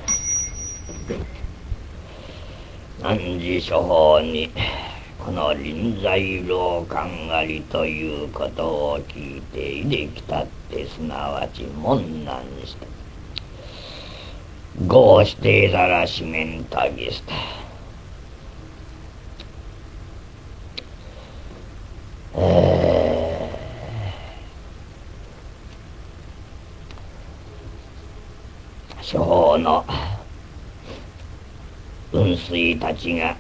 A: 汝処方にこの臨在老官ありということを聞いていできたって、すなわち問難して合してざらしめんたぎした。処方の雲水たちが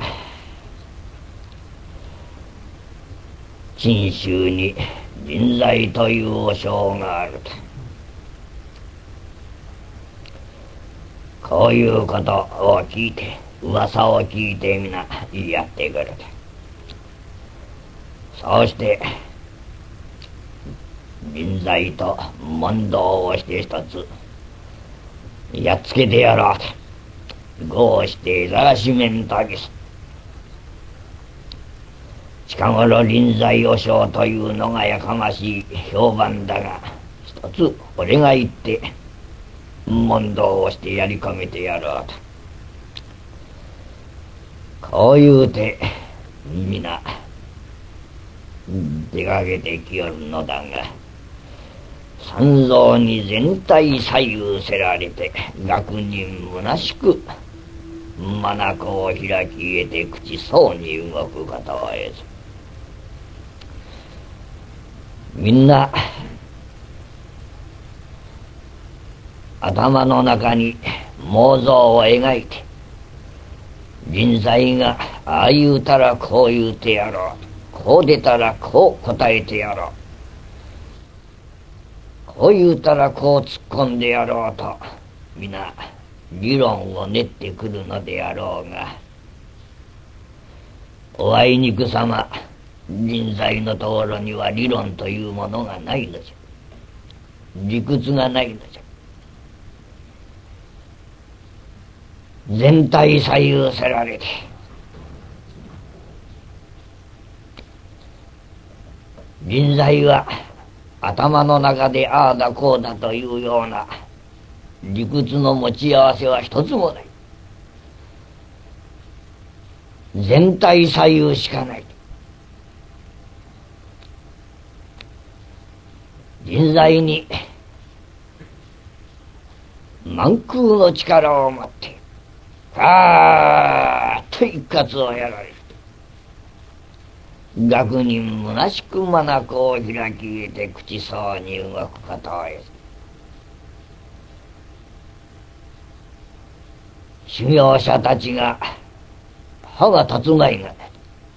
A: 陳州に臨在というお称があると、こういうことを聞いて、噂を聞いて皆言い合ってくると。そうして臨済と問答をして一つやっつけてやろうとこうして探し面たけす。近頃臨済和尚というのがやかましい評判だが、一つ俺が行って問答をしてやり込めてやろうとこう言うて皆出かけてきよるのだが、三蔵に全体左右せられて学人虚しく眼を開き得て口そうに動くことは得ず、みんな頭の中に妄想を描いて、臨済がああ言うたらこう言うてやろう、こう出たらこう答えてやろう、こう言うたらこう突っ込んでやろうと皆理論を練ってくるのであろうが、おあいにくさま臨済のところには理論というものがないのじゃ。理屈がないのじゃ。全体左右せられて臨済は頭の中でああだこうだというような理屈の持ち合わせは一つもない。全体左右しかない。臨済に満空の力を持ってあーと一括をやられる。学人虚しく眼を開き得て口そうに動くことを得ず、修行者たちが歯が立つまいがない。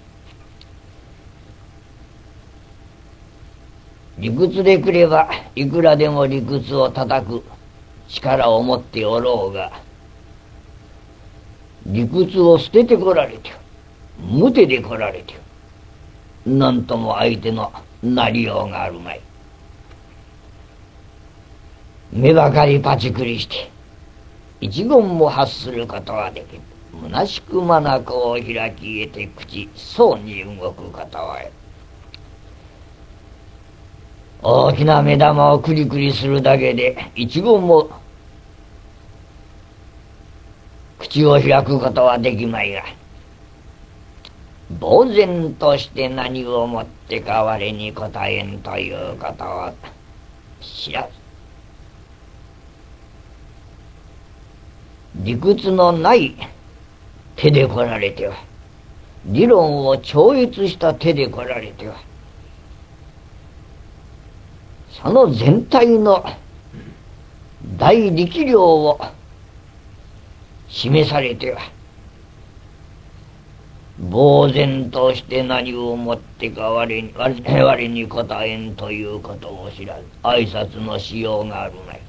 A: 理屈でくればいくらでも理屈を叩く力を持っておろうが、理屈を捨ててこられて無手でこられてなんとも相手のなりようがあるまい。目ばかりパチクリして一言も発することはできる。虚しく眼を開き得て口そうに動くことは大きな目玉をクリクリするだけで一言も口を開くことはできまいが、呆然として何をもってか我に答えんということを知らず、理屈のない手で来られては、理論を超越した手で来られては、その全体の大力量を示されては、呆然として何をもってか我に答えんということを知らず、挨拶のしようがあるまい。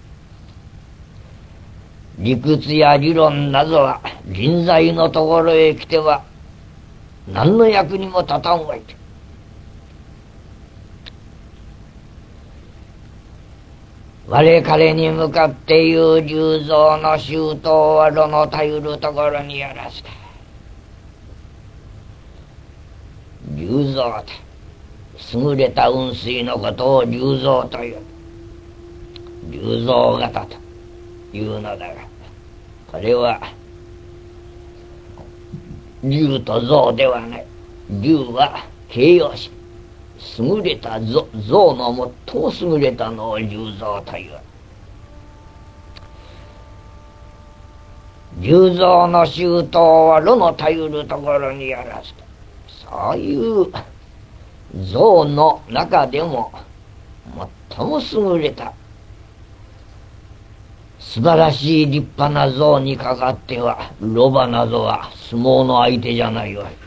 A: 理屈や理論などは臨済のところへ来ては何の役にも立たんわい。我彼に向かって言う龍蔵の周到は炉のたゆるところにやらせた。龍蔵と優れた雲水のことを龍蔵という、龍蔵型というのだが、これは龍と蔵ではない。龍は形容詞、優れた蔵の最も優れたのを龍蔵という。龍蔵の周到は炉のたゆるところにやらずと、そういう蔵の中でも最も優れた素晴らしい立派な像にかかってはロバなどは相撲の相手じゃないわい。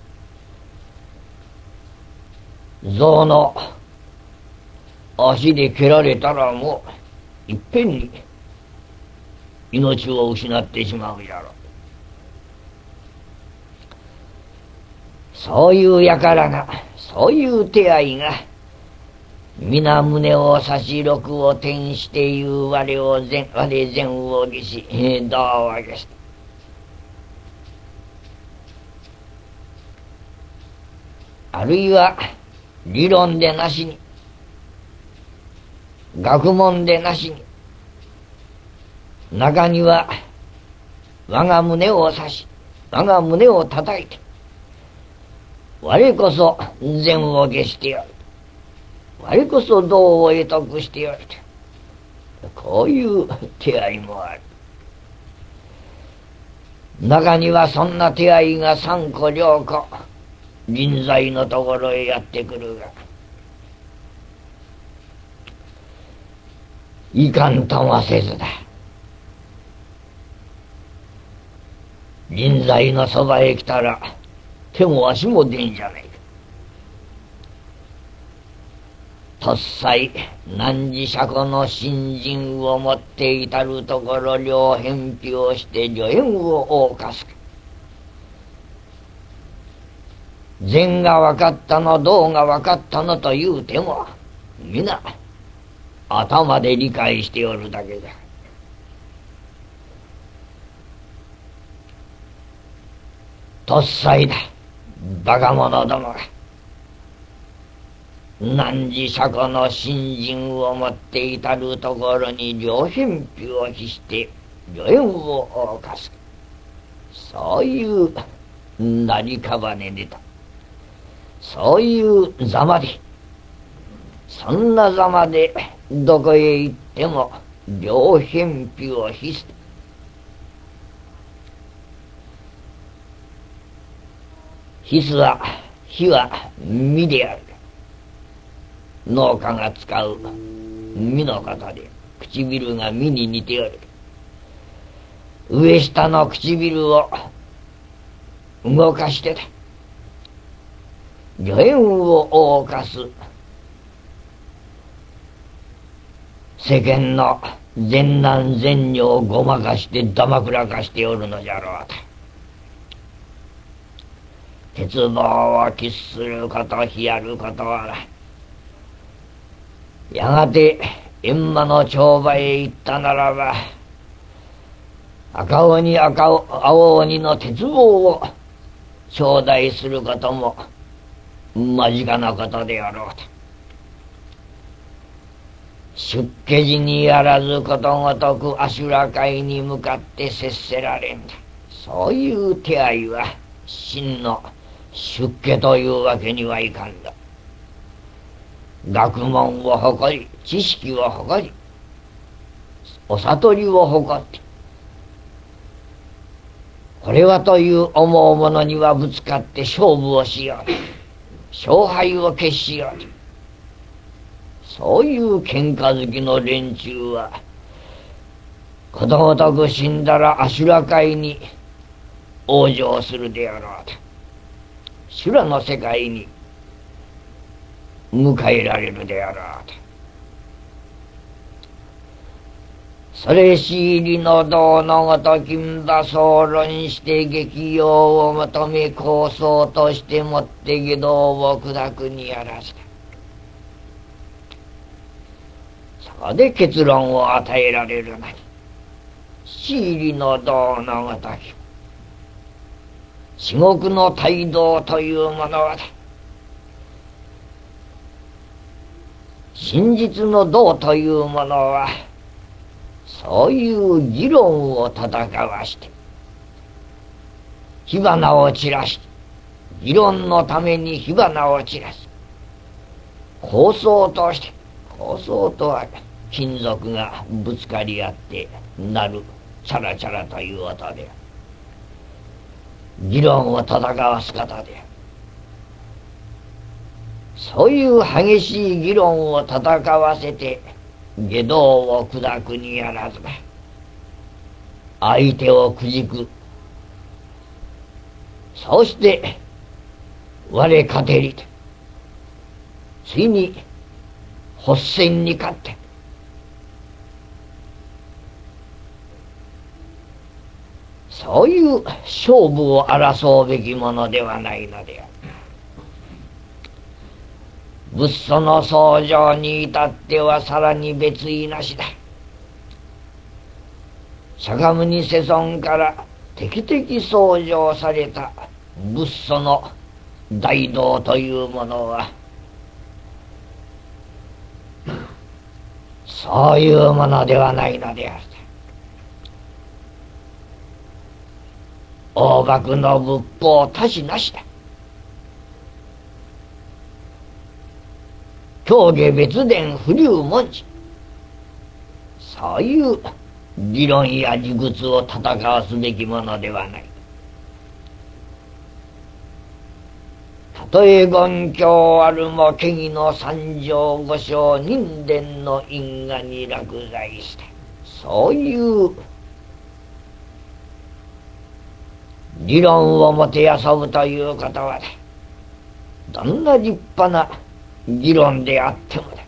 A: 像の足で蹴られたらもういっぺんに命を失ってしまうじゃろう。そういう輩が、そういう手合いが皆胸を差し禄を転して言う我善を義しどうわけした。あるいは理論でなしに学問でなしに中には我が胸を刺し我が胸を叩いて我こそ善を消してやる、我こそ道を得得してやると、こういう手合いもある。中にはそんな手合いが3個4個臨在のところへやってくるが、いかんともせずだ。臨在のそばへ来たら手も足も出んじゃないか。とっさい汝車庫の新人を持っていたるところ両返費をして助縁を謳歌すか。善が分かったの道が分かったのというても皆頭で理解しておるだけだ。とっさいだバカ者どもが汝車庫の新人を持っていたるところに両返費を期して助縁を謳歌す。そういうなりかばねでた。そういうざまで、そんなざまでどこへ行っても両返費を必す。必は火は身である。農家が使う身のことで唇が身に似ておる。上下の唇を動かしてた。助縁を謳歌す世間の善男善女をごまかしてだまくらかしておるのじゃろうと。鉄棒を喫すること冷やることはやがて閻魔の帳場へ行ったならば赤鬼青鬼の鉄棒を頂戴することも間近なことであろうと。出家時にやらずことごとく阿修羅界に向かって接せられんだ。そういう手合いは真の出家というわけにはいかんだ。学問を誇り知識を誇りお悟りを誇ってこれはという思うものにはぶつかって勝負をしよう、勝敗を決しようと。そういう喧嘩好きの連中はことごとく死んだら阿修羅界に往生するであろうと。修羅の世界に迎えられるであろうと。それし入りの道のごと金馬総論して激用を求め構想としてもって下道を砕くにあらずだ。そこで結論を与えられるなりし入りの道のごとき至極の大道というものはだ。真実の道というものはそういう議論を戦わして火花を散らして議論のために火花を散らす構想として、構想とは金属がぶつかり合ってなるチャラチャラという音で議論を戦わす方で、そういう激しい議論を戦わせて下道を砕くにあらずだ。相手をくじく。そうして我勝てりとついに発戦に勝ってそういう勝負を争うべきものではないのである。 仏祖の僧正に至ってはさらに別意なしだ。釈迦牟尼世尊から適々僧正された仏祖の大道というものはそういうものではないのである。大幕の仏法たしなしだ。教下別伝不流文字、そういう理論や理屈を戦わすべきものではない。たとえ言教あるも権威の三条五章人伝の因果に落在して、そういう理論をもてあそぶということはどんな立派な議論であってもだ、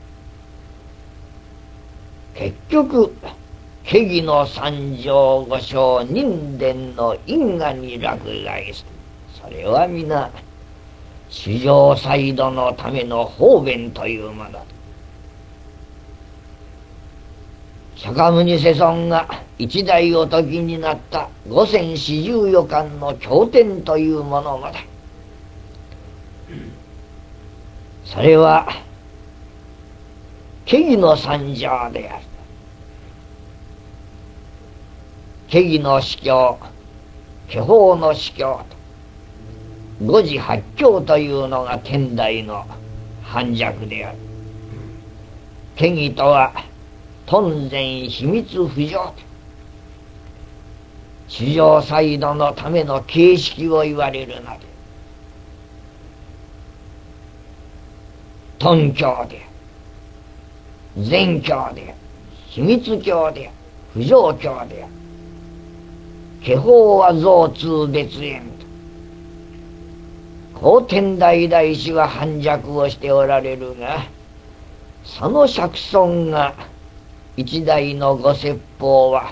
A: 結局権威の三条五章人伝の因果に落在する。それは皆史上再度のための方便というものだ。釈迦牟尼世尊が一代お時になった五千四十余巻の経典というものもだ。それは権威の三条である。権威の司教、化法の司教と五時八教というのが天台の反弱である。権威とは頓然秘密不浄と史上再度のための形式を言われるので、頓教で全教で秘密教で不浄教で化法は造通別縁と、こう天台大師は反弱をしておられるが、その釈尊が一代のご説法は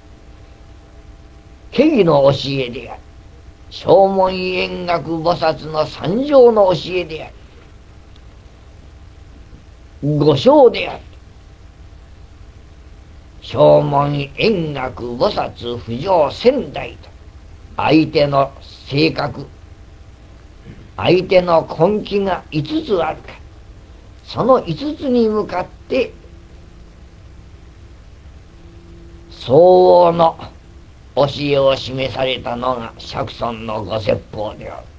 A: 権威の教えである。正門円覚菩薩の三条の教えである。五章である。正門円覚菩薩不浄仙台と、相手の性格、相手の根気が5つあるか、その5つに向かって相応の教えを示されたのが釈尊のご説法である。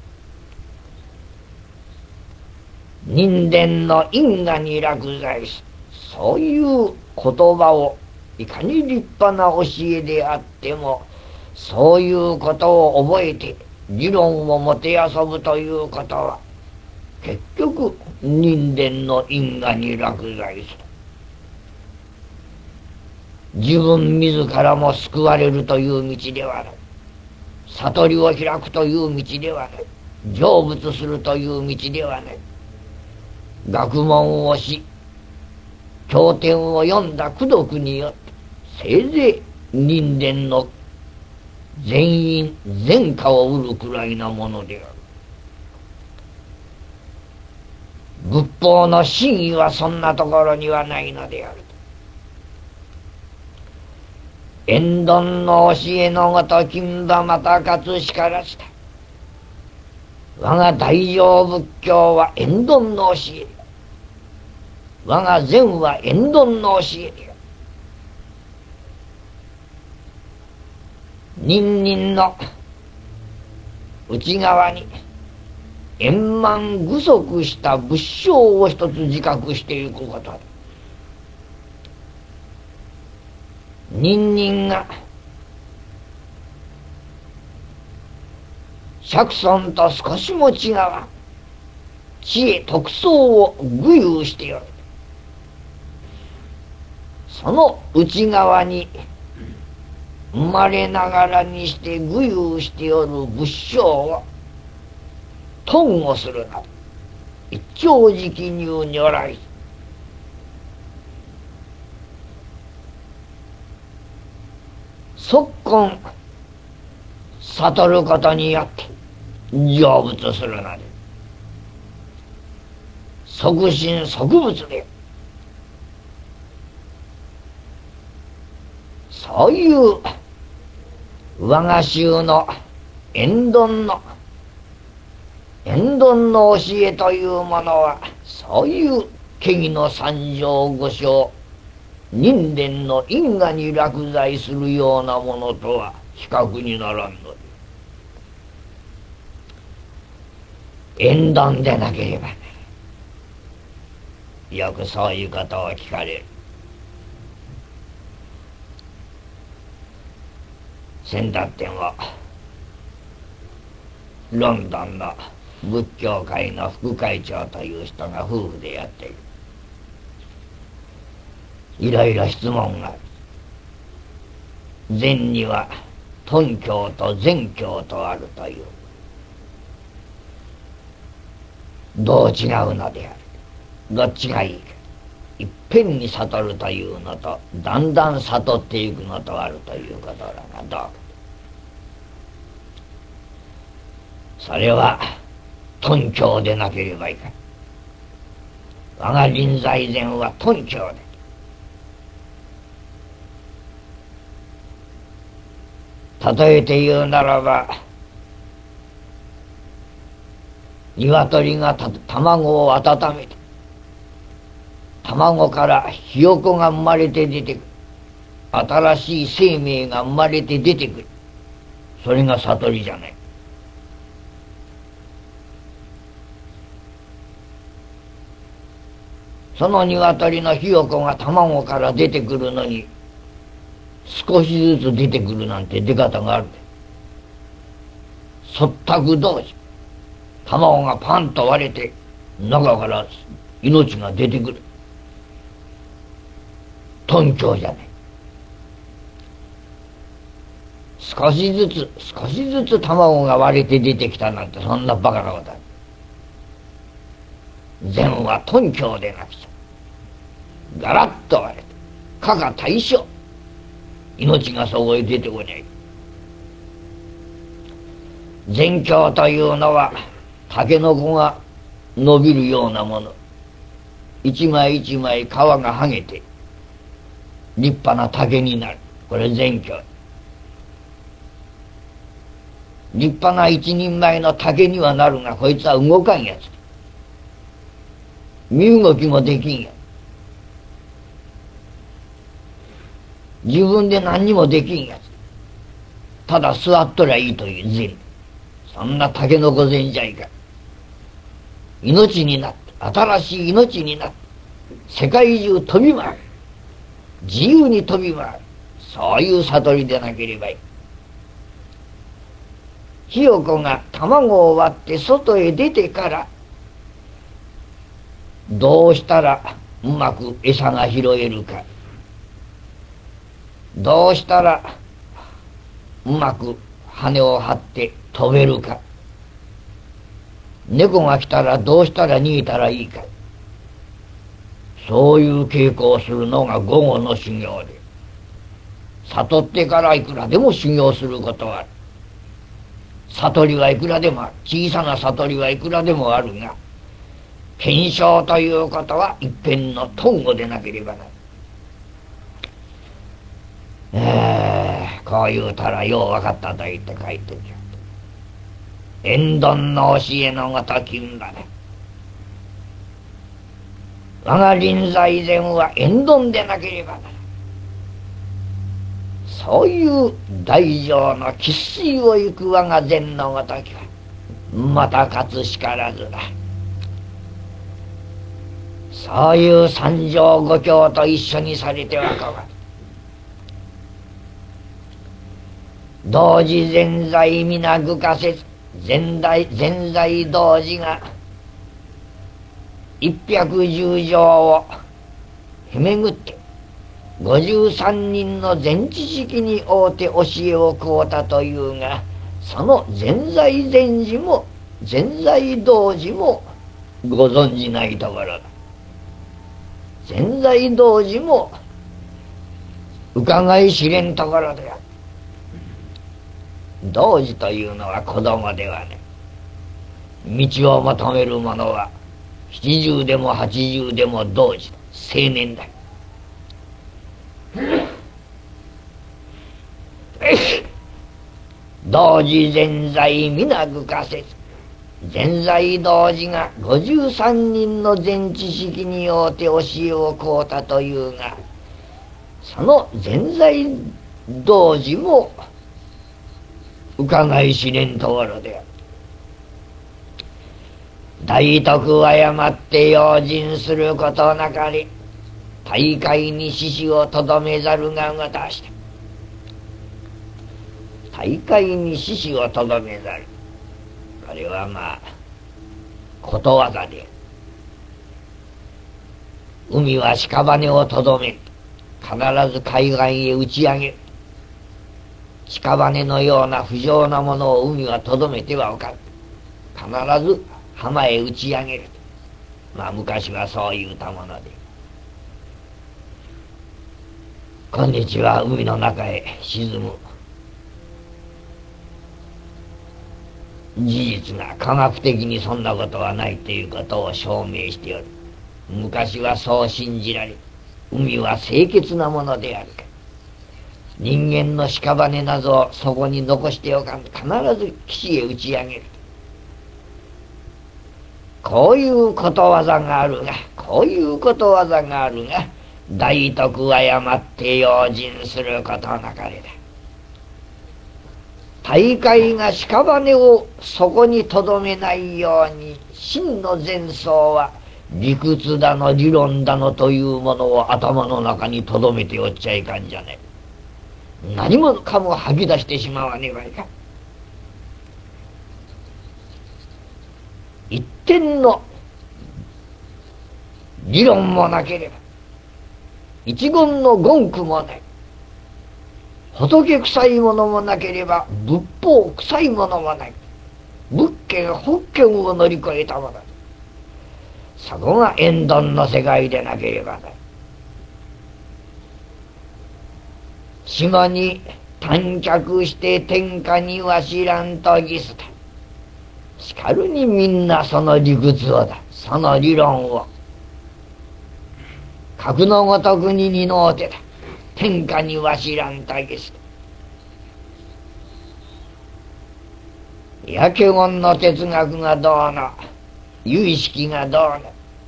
A: 人伝の因果に落在し、そういう言葉をいかに立派な教えであっても、そういうことを覚えて理論をもてあそぶということは結局人伝の因果に落在する。自分自らも救われるという道ではない。悟りを開くという道ではない。成仏するという道ではない。学問をし、経典を読んだ功徳によってせいぜい人伝の全員全果を得るくらいなものである。仏法の真意はそんなところにはないのである。円頓の教えのごと金馬また勝しからずだ。我が大乗仏教は円頓の教えで、我が禅は円頓の教えで、人間の内側に円満具足した仏性を一つ自覚していくことだ。人間が釈尊と少しも違う知恵徳相を具有しておる。その内側に生まれながらにして具有しておる仏性を頓をするなど、一朝直入如来、即今悟ることによって成仏するので、 即身即物で、そういう我が衆の縁丼の教えというものは、そういう家義の三条五章、人伝の因果に落在するようなものとは比較にならんので、縁丼でなければね。よくそういうことを聞かれる。先だってもロンドンの仏教会の副会長という人が夫婦でやっている。いろいろ質問がある。禅には頓教と禅教とあるという。どう違うのである。どっちがいいか。いっぺんに悟るというのと、だんだん悟っていくのとあるということだがどうか。それは頓教でなければいかん。我が臨済禅は頓教で、例えて言うならば、鶏が卵を温めて、卵からひよこが生まれて出てくる。新しい生命が生まれて出てくる。それが悟りじゃない。その鶏のひよこが卵から出てくるのに、少しずつ出てくるなんて出方があるで。錯覚同時、卵がパンと割れて中から命が出てくる。頓教じゃねえ。少しずつ卵が割れて出てきたなんて、そんなバカなことある。禅は頓教でなくちゃ。ガラッと割れてかが対象、命がそこへ出てこない。禅教というのはタケノコが伸びるようなもの。一枚一枚皮が剥げて立派な竹になる。これ禅教。立派な一人前の竹にはなるが、こいつは動かんやつ。身動きもできんや。自分で何にもできんやつ。ただ座っとりゃいいという禅。そんなタケノコ禅じゃいかん。命になって、新しい命になって、世界中飛び回る。自由に飛び回る。そういう悟りでなければいい。ひよこが卵を割って外へ出てから、どうしたらうまく餌が拾えるか、どうしたらうまく羽を張って飛べるか、猫が来たらどうしたら逃げたらいいか、そういう稽古をするのが午後の修行で、悟ってからいくらでも修行することはある。悟りはいくらでもある。小さな悟りはいくらでもあるが、検証ということは一辺の頓悟でなければならない。こう言うたらよう分かったと言って書いてる。縁丼の教えのごときんだね。我が臨済禅は縁丼でなければならない。そういう大乗の生粋を行く我が禅のごときはまたかつしからずだ。そういう三条五教と一緒にされてはかわる。同時全在皆具化せず、全在同時が110条をへめぐって53人の全知識に応うて教えを請うたというが、その全在禅師も全在同時もご存じないところだ。全在同時も伺い知れんところである。同時というのは子供ではね、道を求める者は 70でも80でも同時だ。青年だ。同時全財皆具化せず、全財同時が53人の全知識によって教えを請うたというが、その全財同時も伺い知れんところである。大徳は誤って用心することなかれ、大会に志士をとどめざるががたした。大会に志士をとどめざる。これはまあことわざで、海は屍をとどめる。必ず海岸へ打ち上げる。屍のような不浄なものを海はとどめてはおかん。必ず浜へ打ち上げる。まあ昔はそう言うたもので、今日は海の中へ沈む事実が科学的にそんなことはないということを証明しておる。昔はそう信じられ、海は清潔なものであるか、人間の屍などをそこに残しておかん。必ず岸へ打ち上げる。こういうことわざがあるが、大徳は誤って用心することなかれだ。大海が屍をそこにとどめないように、真の禅僧は理屈だの理論だのというものを頭の中にとどめておっちゃいかんじゃねえ。何もかも吐き出してしまわねばいかん。一点の理論もなければ、一言の言句もない、仏臭いものもなければ仏法臭いものもない、仏権法権を乗り越えたものだ。そこが縁談の世界でなければない。島に短脚して天下にわしらんとぎすた。しかるにみんなその理屈をだ、その理論を格のごとくに担うてた。天下にわしらんとぎすた。やけごんの哲学がどうの、有意識がどう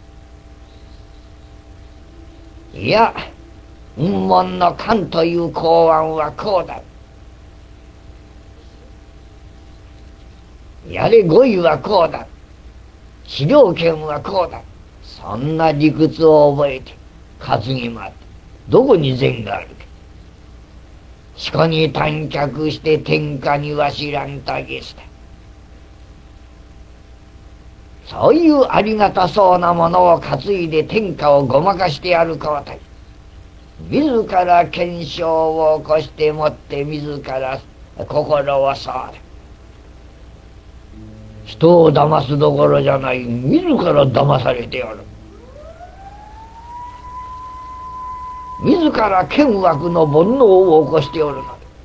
A: の、いや雲門の漢という公案はこうだ、やれ語彙はこうだ、資料権はこうだ、そんな理屈を覚えて担ぎ回ってどこに善があるか。しこに短脚して天下にわしらんたげした。そういうありがたそうなものを担いで天下をごまかしてやる交代、自ら検証を起こしてもって自ら心をそうだ。人を騙すどころじゃない、自ら騙されておる。自ら剣惑の煩悩を起こしておるので、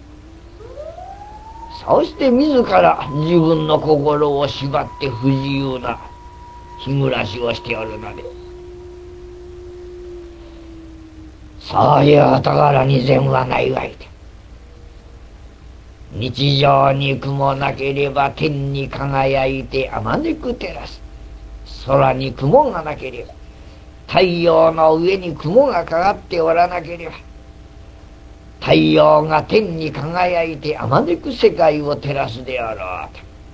A: そうして自ら自分の心を縛って不自由な日暮らしをしておるので、そういうところに善はないわいで、日常に雲なければ天に輝いてあまねく照らす。空に雲がなければ、太陽の上に雲がかかっておらなければ、太陽が天に輝いてあまねく世界を照らすであろう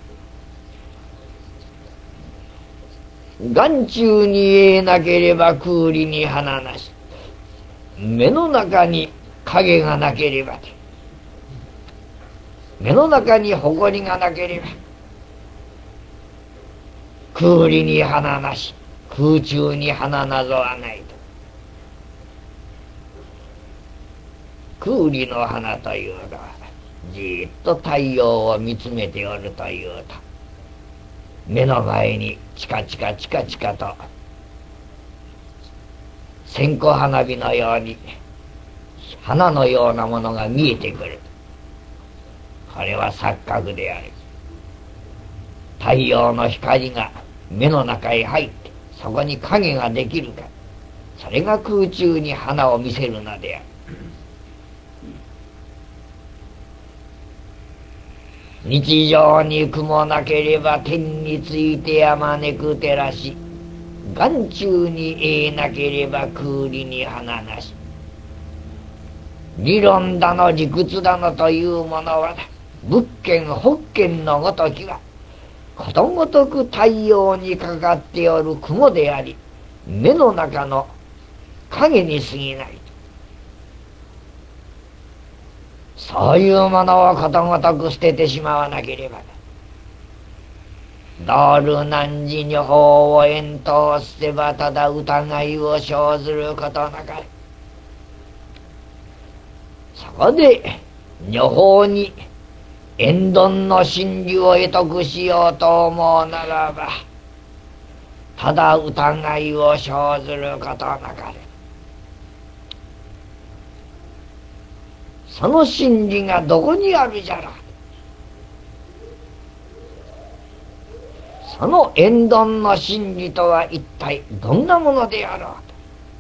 A: と。眼中に見えなければ空裏に花なし、目の中に影がなければ、目の中に誇りがなければ空裏に花なし、空中に花などはないと。空裏の花というのはじっと太陽を見つめておるというと、目の前にチカチカチカチカと線香花火のように花のようなものが見えてくる。これは錯覚である。太陽の光が目の中へ入って、 そこに影ができるか。それが空中に花を見せるのである。日常に雲なければ天についてやまねく照らし、眼中になければ空理に花なし。理論だの理屈だのというものは仏見法見のごときはことごとく太陽にかかっておる雲であり、目の中の影に過ぎない。そういうものをことごとく捨ててしまわなければな。道ル汝女法を遠投せばただ疑いを生ずることなかれ。そこで女法に縁頓の真理を得得しようと思うならば、ただ疑いを生ずることなかれ。その真理がどこにあるじゃろう。その縁頓の真理とは一体どんなものであろうと。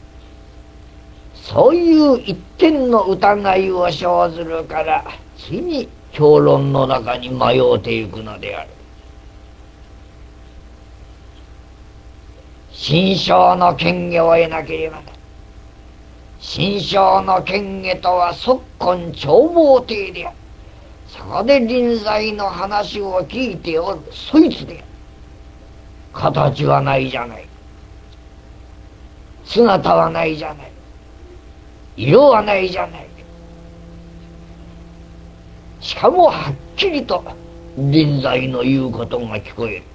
A: そういう一点の疑いを生ずるからついに評論の中に迷うていくのである。心象の権下を得なければな。心象の権下とは即根長毛体である。そこで臨済の話を聞いておるそいつである。形はないじゃない。姿はないじゃない。色はないじゃない。しかもはっきりと臨済の言うことが聞こえる。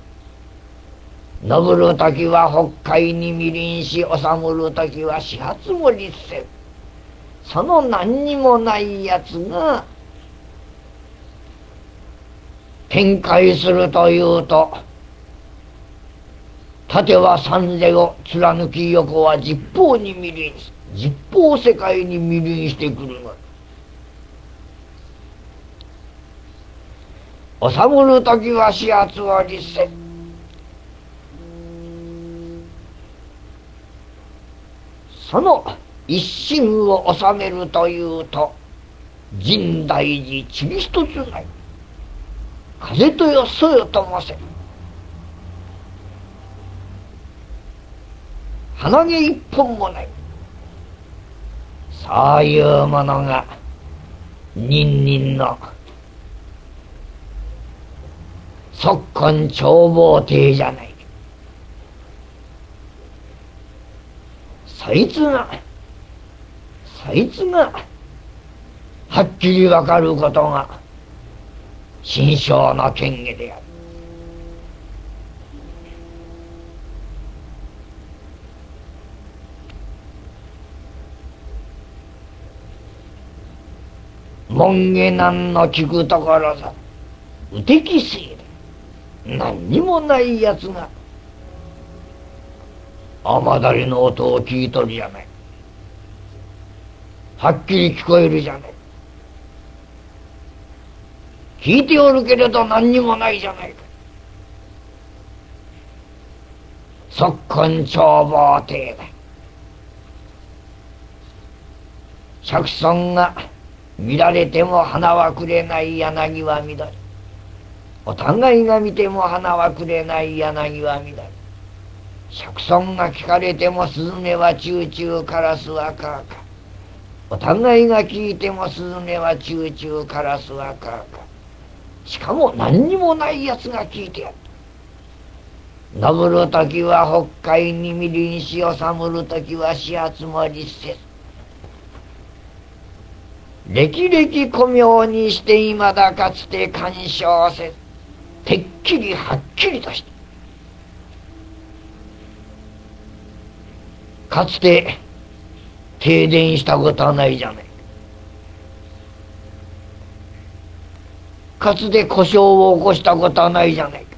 A: 登るときは北海にみりんし、収むるときは始発も立せ。その何にもないやつが展開するというと、縦は三世を貫き、横は十方にみりんし、十方世界にみりんしてくるの。収むるときは始発を立せ。その一心を収めるというと、深大寺ちり一つない。風とよそよともせ。鼻毛一本もない。そういうものが人々の即根長毛体じゃない。そいつがはっきりわかることが心象の権下である。門下難の聞くところさ、無敵性で何にもないやつが雨だれの音を聞いとるじゃない。はっきり聞こえるじゃない。聞いておるけれど何にもないじゃないか。即根長毛体だ。釈尊が見られても花はくれない柳は緑。お互いが見ても花はくれない柳は緑。釈尊が聞かれてもスズメはチューチューカラスはカーカ。お互いが聞いてもスズメはチューチューカラスはカーカ。しかも何にもないやつが聞いてやる。登るときは北海にみりんし、収むるときは始発も立せず。歴々古妙にしていまだかつて干渉せず、てっきりはっきりとして、かつて停電したことはないじゃない。かつて故障を起こしたことはないじゃないか。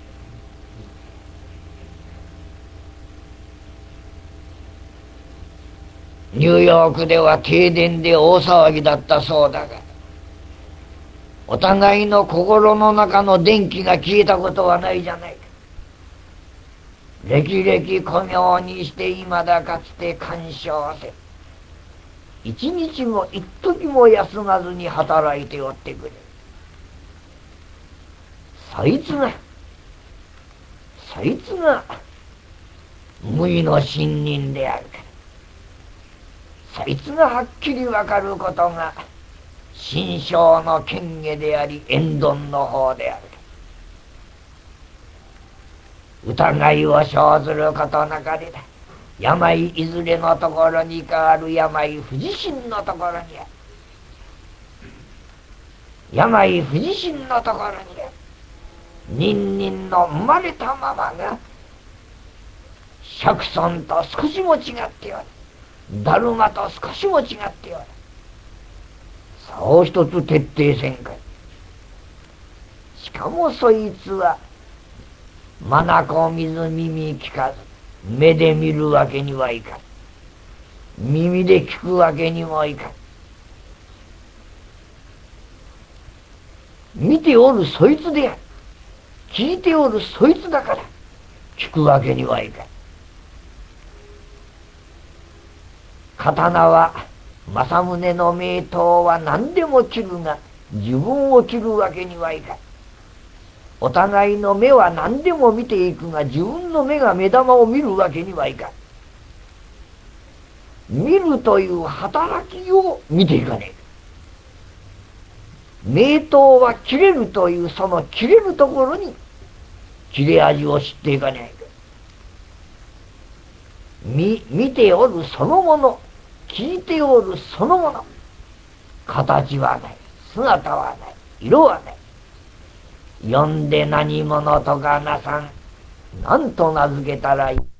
A: ニューヨークでは停電で大騒ぎだったそうだが、お互いの心の中の電気が消えたことはないじゃないか。 歴々古妙にして未だかつて干渉せ。一日も一時も休まずに働いておってくれ。そいつが無為の信任であるから、そいつがはっきりわかることが心象の権下であり縁丼の方である。疑いを生ずることなかれだ。病いずれのところに変わる病不自身のところにある。病不自身のところにある。人間の生まれたままが釈尊と少しも違っておる。ダルマと少しも違っておる。そう一つ徹底せんかい。しかもそいつは眼見ず耳聞かず、目で見るわけにはいかん。耳で聞くわけにもいかん。見ておるそいつである。聞いておるそいつだから聞くわけにはいかん。刀は政宗の名刀は何でも切るが自分を切るわけにはいかん。お互いの目は何でも見ていくが自分の目が目玉を見るわけにはいかん。見るという働きを見ていかねえ。名刀は切れるというその切れるところに切れ味を知っていかねえ。見ておるそのもの、聞いておるそのもの、形はない、姿はない、色はない。呼んで何者とかなさん、何と名付けたらいい。